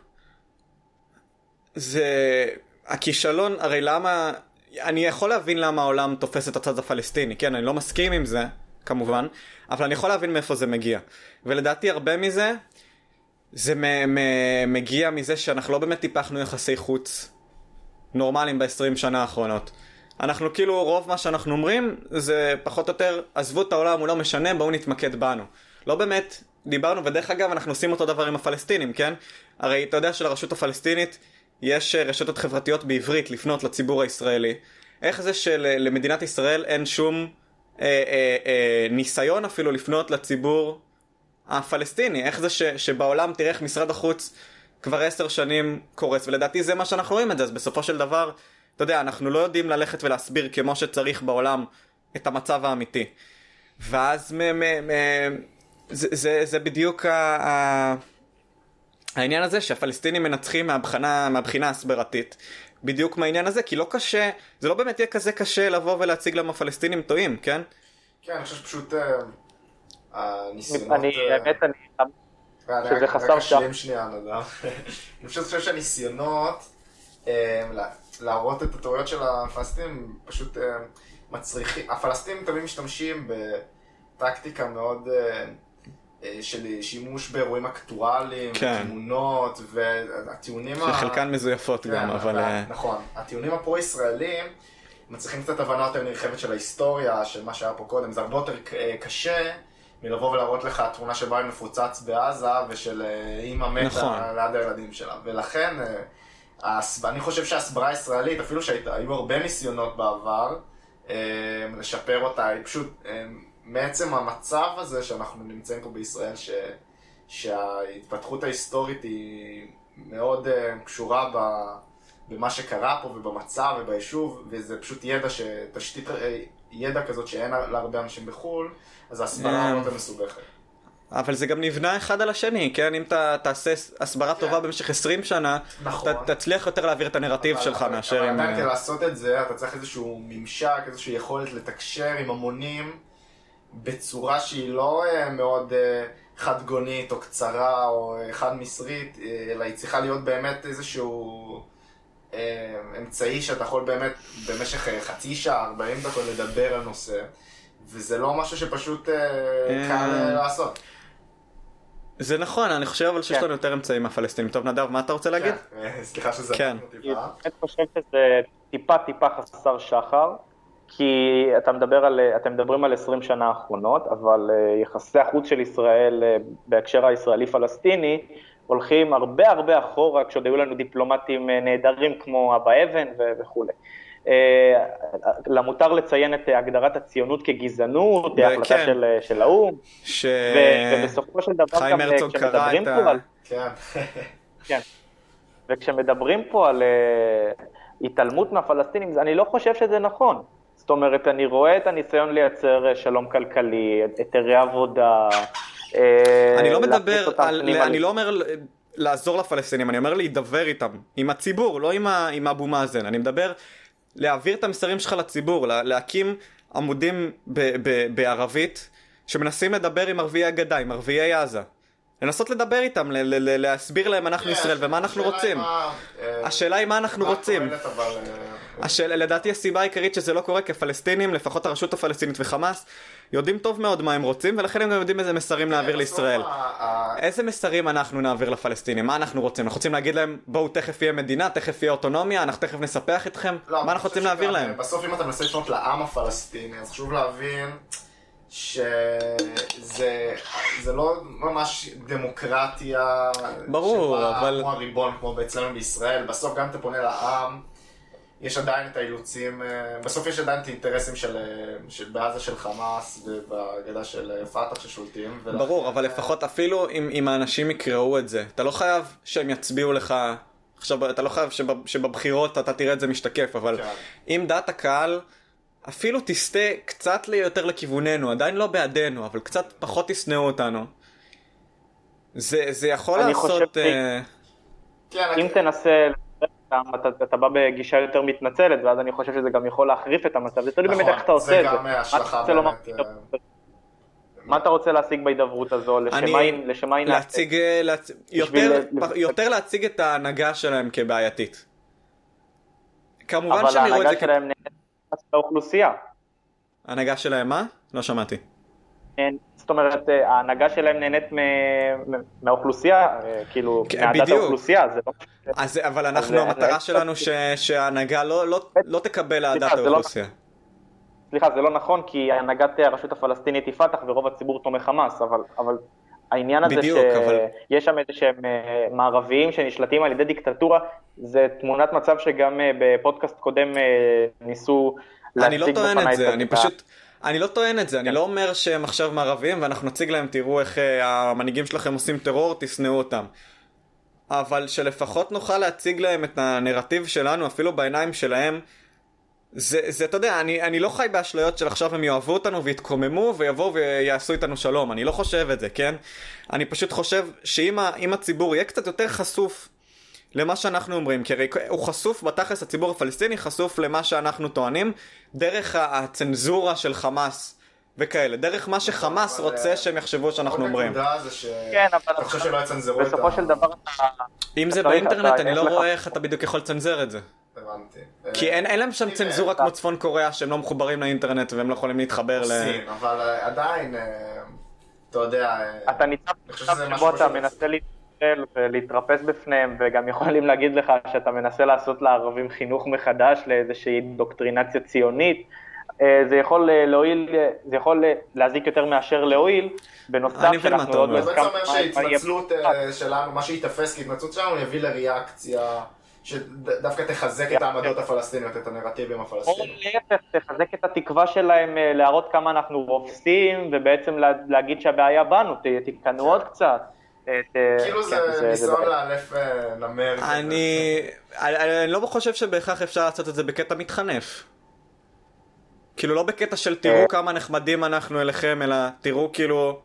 Speaker 1: זה הכישלון, הרי למה, אני יכול להבין למה העולם תופס את הצד הפלסטיני, כן, אני לא מסכים עם זה, כמובן, אבל אני יכול להבין מאיפה זה מגיע. ולדעתי הרבה מזה, זה מגיע מזה שאנחנו לא באמת טיפחנו יחסי חוץ נורמליים ב-20 שנה האחרונות. אנחנו כאילו, רוב מה שאנחנו אומרים, זה פחות או יותר, עזבו את העולם, הוא לא משנה, בואו נתמקד בנו. לא באמת דיברנו, ודרך אגב, אנחנו עושים אותו דבר עם הפלסטינים, כן? הרי אתה יודע שלרשות הפלסטינית, יש רשתות חברתיות בעברית לפנות לציבור הישראלי. איך זה שלמדינת ישראל אין שום ניסיון אפילו לפנות לציבור הפלסטיני? איך זה שבעולם תראה איך משרד החוץ כבר 10 שנים קורס? ולדעתי זה מה שאנחנו רואים את זה. אז בסופו של דבר, אתה יודע, אנחנו לא יודעים ללכת ולהסביר כמו שצריך בעולם את המצב האמיתי. ואז זה בדיוק העניין הזה שהפלסטינים מנצחים מהבחינה הסברתית. בדיוק מהעניין הזה, כי לא קשה, זה לא באמת יהיה כזה קשה לבוא ולהציג להם הפלסטינים טועים, כן?
Speaker 2: כן, אני חושב שפשוט הניסיונות...
Speaker 3: שזה חסר שם.
Speaker 2: אני חושב שהניסיונות להראות את התיאוריות של הפלסטינים פשוט מצריכים, הפלסטינים תמיד משתמשים בטקטיקה מאוד של שימוש באירועים אקטואליים, תמונות והטיעונים...
Speaker 1: שחלקן מזויפות גם, אבל...
Speaker 2: נכון, הטיעונים הפרו-ישראלים מצריכים קצת הבנה יותר נרחבת של ההיסטוריה, של מה שהיה פה קודם, זה הרבה יותר קשה מלבוא ולהראות לך תמונה שבה היא מפוצץ בעזה ושל אימא מתה ליד הילדים שלה, ולכן אני חושב שההסברה הישראלית, אפילו שהיו הרבה ניסיונות בעבר לשפר אותה, היא פשוט מעצם המצב הזה שאנחנו נמצאים פה בישראל, שההתפתחות ההיסטורית היא מאוד קשורה במה שקרה פה ובמצב וביישוב, וזה פשוט תשתית ידע כזאת שאין להרבה אנשים בחול, אז ההסברה מאוד מסובכת.
Speaker 1: אבל זה גם נבנה אחד על השני, כן? אם אתה תעשה הסברה טובה במשך 20 שנה, אתה תצליח יותר להעביר את הנרטיב שלך מאשר עם...
Speaker 2: אבל עדיין כדי לעשות את זה, אתה צריך איזשהו ממשק, איזושהי יכולת לתקשר עם המונים, בצורה שהיא לא מאוד חד גונית או קצרה או חד מסרית, אלא היא צריכה להיות באמת איזשהו אמצעי שאתה יכול באמת במשך חצי שעה, 40 דקות לדבר על נושא, וזה לא משהו שפשוט קל לעשות.
Speaker 1: זה נכון, אני חושב אבל שיש לנו יותר אמצעים מהפלסטינים. טוב, נדב, מה אתה רוצה להגיד?
Speaker 2: סליחה שזה טיפה.
Speaker 3: אני חושב שזה טיפה חסר שחר, כי אתם מדברים על 20 שנה האחרונות, אבל יחסי החוץ של ישראל בהקשר הישראלי-פלסטיני הולכים הרבה אחורה, כשעוד היו לנו דיפלומטים נהדרים כמו אבא אבן וכו'. למותר לציין את הגדרת הציונות כגזענות, ההחלטה של האו"ם, ובסופו של דבר
Speaker 1: חיים הרצוג קרא את
Speaker 3: כן. וכשמדברים פה על התעלמות מהפלסטינים, אני לא חושב שזה נכון. זאת אומרת, אני רואה את הניסיון לייצר שלום כלכלי, היתרי עבודה.
Speaker 1: אני לא מדבר אני לא אומר לעזור לפלסטינים, אני אומר להידבר איתם, עם הציבור, לא עם אבו מאזן. אני מדבר להעביר את המסרים שלך לציבור, להקים עמודים בערבית שמנסים לדבר עם ערביי הגדה, עם ערביי עזה. לנסות לדבר איתם, להסביר להם אנחנו ישראל ומה אנחנו רוצים. השאלה היא מה אנחנו רוצים. לדעתי הסיבה העיקרית שזה לא קורה, כי הפלסטינים, לפחות הרשות הפלסטינית וחמאס, יודעים טוב מאוד מה הם רוצים, ולכן הם גם יודעים איזה מסרים להעביר לישראל. איזה מסרים אנחנו נעביר לפלסטינים? מה אנחנו רוצים? אנחנו רוצים להגיד להם, בואו תכף יהיה מדינה, תכף יהיה אוטונומיה, אנחנו תכף נספח אתכם? מה אנחנו רוצים להעביר להם?
Speaker 2: בסוף אם אתה מנסה לפנות לעם הפלסטיני, אז חשוב להבין שזה לא ממש דמוקרטיה,
Speaker 1: ברור, אבל...
Speaker 2: כמו הריבון, כמו אצלנו בישראל. בסוף גם אתה פונה לעם, יש עדיין את האילוצים, בסוף יש עדיין את האינטרסים בעזה של חמאס ובגדה של פתח ששולטים.
Speaker 1: ברור, אבל לפחות אפילו אם האנשים יקראו את זה, אתה לא חייב שהם יצביעו לך עכשיו, אתה לא חייב שבבחירות אתה תראה את זה משתקף, אבל אם דעת הקהל אפילו תסתה קצת יותר לכיווננו, עדיין לא בעדנו, אבל קצת פחות תסנאו אותנו. זה יכול לעשות...
Speaker 3: אם תנסה, אתה בא בגישה יותר מתנצלת, ואז אני חושב שזה גם יכול להחריף את המצב. זה תלוי באמת איך אתה עושה את זה.
Speaker 2: זה גם השלכה באמת...
Speaker 3: מה אתה רוצה להשיג בהידברות הזו? לשמה היא
Speaker 1: להציג... יותר להציג את ההנהגה שלהם כבעייתית. כמובן
Speaker 3: אבל ההנהגה שלהם נהנית מהאוכלוסייה.
Speaker 1: ההנהגה שלהם מה? לא שמעתי.
Speaker 3: זאת אומרת, ההנהגה שלהם נהנית מהאוכלוסייה, כאילו, מעדת האוכלוסייה.
Speaker 1: אבל אנחנו, המטרה שלנו שההנהגה לא תקבל העדת האוכלוסייה.
Speaker 3: סליחה, זה לא נכון, כי הנהגת הרשות הפלסטינית היא פתח, ורוב הציבור תומך חמאס, אבל העניין הזה שיש שם איזה שהם מערביים שנשלטים על ידי דיקטטורה, זה תמונת מצב שגם בפודקאסט קודם ניסו
Speaker 1: להציג בפני את זה. אני לא טוען את זה, אני לא אומר שהם עכשיו מערביים, ואנחנו נציג להם, תראו איך המנהיגים שלכם עושים טרור, תסנאו אותם. אבל שלפחות נוכל להציג להם את הנרטיב שלנו, אפילו בעיניים שלהם, זה, אתה יודע, אני לא חי באשליות של עכשיו הם יאהבו אותנו ויתקוממו ויבואו ויעשו איתנו שלום, אני לא חושב את זה, כן? אני פשוט חושב שאם הציבור יהיה קצת יותר חשוף למה שאנחנו אומרים, כי הרי הוא חשוף בתכלס, הציבור הפלסטיני חשוף למה שאנחנו טוענים, דרך הצנזורה של חמאס וכאלה, דרך מה שחמאס רוצה שהם יחשבו שאנחנו אומרים.
Speaker 2: כן, אבל אתה חושב שלא יצנזרו את זה?
Speaker 3: בסופו של דבר...
Speaker 1: אם זה באינטרנט, אני לא רואה איך אתה בדיוק יכול לצנזר את זה.
Speaker 2: הבנתי.
Speaker 1: כי אין להם שם צנזורה כמו צפון קוריאה, שהם לא מחוברים לאינטרנט והם לא יכולים להתחבר
Speaker 2: עושים, אבל עדיין, אתה יודע...
Speaker 3: אתה ניצב שבו אתה מנסה להתרפס בפניהם, וגם יכולים להגיד לך שאתה מנסה לעשות לערבים חינוך מחדש לאיזושהי דוקטרינציה ציונית, זה יכול להועיל, זה יכול להזיק יותר מאשר להועיל, בנוסף שאנחנו עוד
Speaker 2: לא הסכמנו... זה אומר שההתנצלות שלנו, מה שהתאפס כהתנצלות שלנו, יביא לריאקציה שדווקא תחזק את העמדות הפלסטיניות, את הנרטיבים הפלסטיניים.
Speaker 3: או להפך, תחזק את התקווה שלהם להראות כמה אנחנו רופסים, ובעצם להגיד שהבעיה בנו, תתקנו עוד קצת.
Speaker 2: כאילו זה ניסיון לאלף נמר.
Speaker 1: אני לא חושב שבהכרח אפשר לעשות את זה בקטע מתחנף. כאילו לא בקטע של תראו כמה נחמדים אנחנו אליכם, אלא תראו כאילו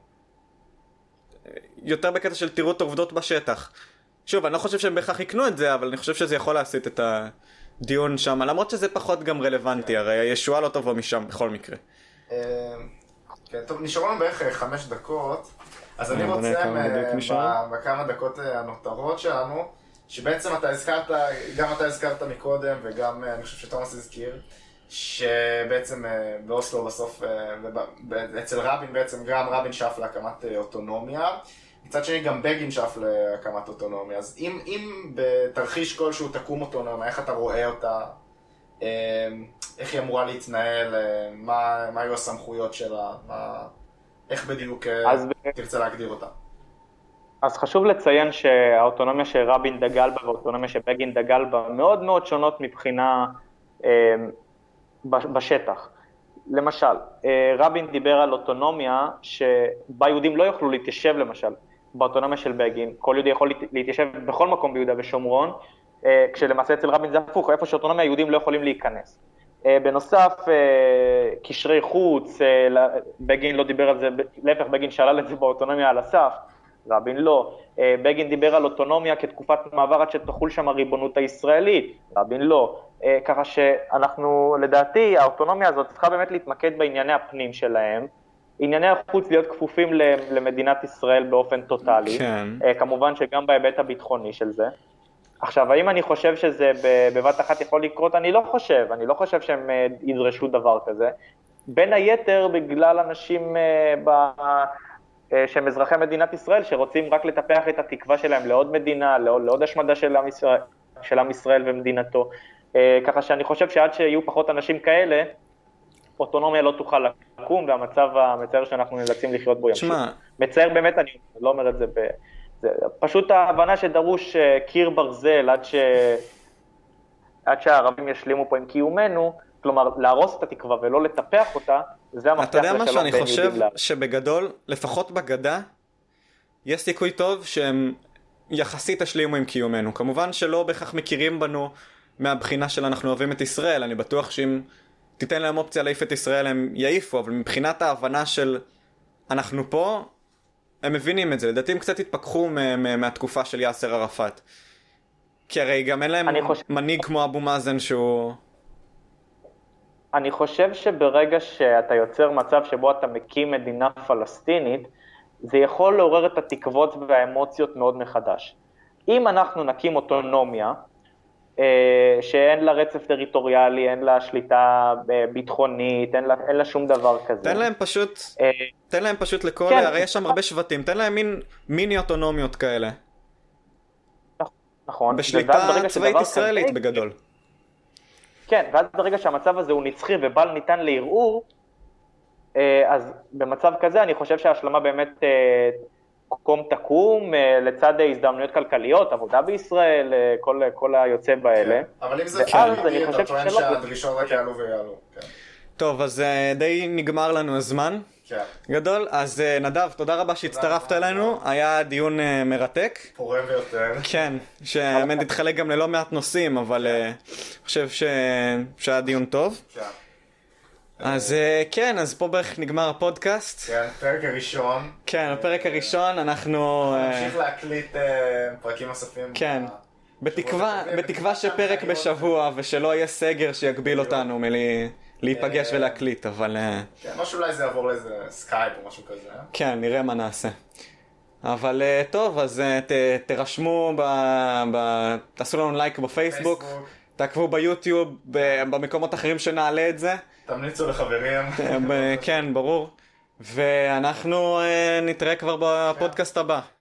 Speaker 1: יותר בקטע של תראו את העובדות בשטח. שוב, אני לא חושב שהם בהכרח יקנו את זה, אבל אני חושב שזה יכול להסיט את הדיון שם, למרות שזה פחות גם רלוונטי, הרי הישועה לא תבוא משם בכל מקרה.
Speaker 2: טוב, נשארו לנו בערך 5 דקות, אז אני רוצה בכמה דקות הנותרות שלנו, שבעצם גם אתה הזכרת מקודם, וגם אני חושב שתומאס הזכיר, שבעצם באוסלו בסוף, אצל רבין בעצם גם רבין שאף להקמת אוטונומיה, מצד שני גם בגין שאף להקמת אוטונומיה, אז אם בתרחיש כלשהו תקום אוטונומיה, איך אתה רואה אותה, איך היא אמורה להתנהל, מה היו הסמכויות שלה, איך בדיוק תרצה להגדיר אותה?
Speaker 3: אז חשוב לציין שהאוטונומיה שרבין דגל בה והאוטונומיה שבגין דגל בה מאוד מאוד שונות מבחינה בשטח. למשל, רבין דיבר על אוטונומיה שבה יהודים לא יוכלו להתיישב למשל, באוטונומיה של בגין, כל יהודי יכול להתיישב בכל מקום ביהודה ושומרון, כשלמעשה אצל רבין זה הפוך, איפה שאוטונומיה יהודים לא יכולים להיכנס. בנוסף, קשרי חוץ, בגין לא דיבר על זה, להפך בגין שלל את זה באוטונומיה על הסף, רבין לא. בגין דיבר על אוטונומיה כתקופת מעבר עד שתחול שם הריבונות הישראלית, רבין לא. ככה שאנחנו, לדעתי, האוטונומיה הזאת צריכה באמת להתמקד בענייני הפנים שלהם, ענייני החוץ להיות כפופים למדינת ישראל באופן טוטלי, כן. כמובן שגם בהיבט הביטחוני של זה. עכשיו, האם אני חושב שזה בבת אחת יכול לקרות? אני לא חושב שהם ידרשו דבר כזה. בין היתר, בגלל אנשים שהם אזרחי מדינת ישראל, שרוצים רק לטפח את התקווה שלהם לעוד מדינה, לעוד השמדה של עם ישראל ומדינתו. ככה שאני חושב שעד שיהיו פחות אנשים כאלה, אוטונומיה לא תוכל לקום, והמצב המצער שאנחנו נאלצים לחיות בו ימשיך. מצער באמת, אני לא אומר את זה פשוט ההבנה שדרוש קיר ברזל עד שהערבים ישלימו פה עם קיומנו, כלומר להרוס את התקווה ולא לטפח אותה, זה המפתח
Speaker 1: לשלום. אתה יודע מה שאני חושב שבגדול, לפחות בגדה, יש סיכוי טוב שהם יחסית השלימו עם קיומנו. כמובן שלא בכך מכירים בנו מהבחינה של אנחנו אוהבים את ישראל, אני בטוח שאם תיתן להם אופציה להעיף את ישראל הם יעיפו, אבל מבחינת ההבנה של אנחנו פה, הם מבינים את זה. לדעתי הם קצת התפכחו מהתקופה של יאסר ערפאת. כי הרי גם אין להם מנהיג כמו אבו מאזן שהוא...
Speaker 3: אני חושב שברגע שאתה יוצר מצב שבו אתה מקים מדינה פלסטינית, זה יכול לעורר את התקוות והאמוציות מאוד מחדש. אם אנחנו נקים אוטונומיה, שאין לה רצף טריטוריאלי, אין לה שליטה ביטחונית, אין לה שום דבר כזה.
Speaker 1: תן להם פשוט לכל, כן. הרי יש שם הרבה שבטים, תן להם מיני אוטונומיות כאלה.
Speaker 3: נכון.
Speaker 1: בשליטה צבאית ישראלית כזה, בגדול.
Speaker 3: כן, ואז ברגע שהמצב הזה הוא נצחי ובל ניתן לערעור, אז במצב כזה אני חושב שההשלמה באמת קום תקום, לצד הזדמנויות כלכליות, עבודה בישראל, כל היוצא באלה.
Speaker 2: אבל אם זה חיובי, אתה טוען שהדרישות רק יעלו ויעלו.
Speaker 1: טוב, אז די נגמר לנו הזמן. גדול, אז נדב, תודה רבה שהצטרפת אלינו, היה דיון מרתק.
Speaker 2: פורה ביותר.
Speaker 1: כן, שהאמת התחלק גם ללא מעט נושאים, אבל אני חושב שהיה דיון טוב. אז כן, אז פה בערך נגמר הפודקאסט.
Speaker 2: כן, הפרק הראשון.
Speaker 1: כן, הפרק הראשון, אנחנו...
Speaker 2: נמשיך להקליט פרקים נוספים.
Speaker 1: כן, בתקווה שפרק בשבוע ושלא יהיה סגר שיגביל אותנו להיפגש ולהקליט, אבל...
Speaker 2: כן, משהו אולי זה יעבור לאיזה סקייפ או משהו כזה.
Speaker 1: כן, נראה מה נעשה. אבל טוב, אז תרשמו, תעשו לנו לייק בפייסבוק, תעקבו ביוטיוב, במקומות אחרים שנעלה את זה.
Speaker 2: תמליצו לחברים.
Speaker 1: כן, ברור. ואנחנו נתראה כבר בפודקאסט הבא.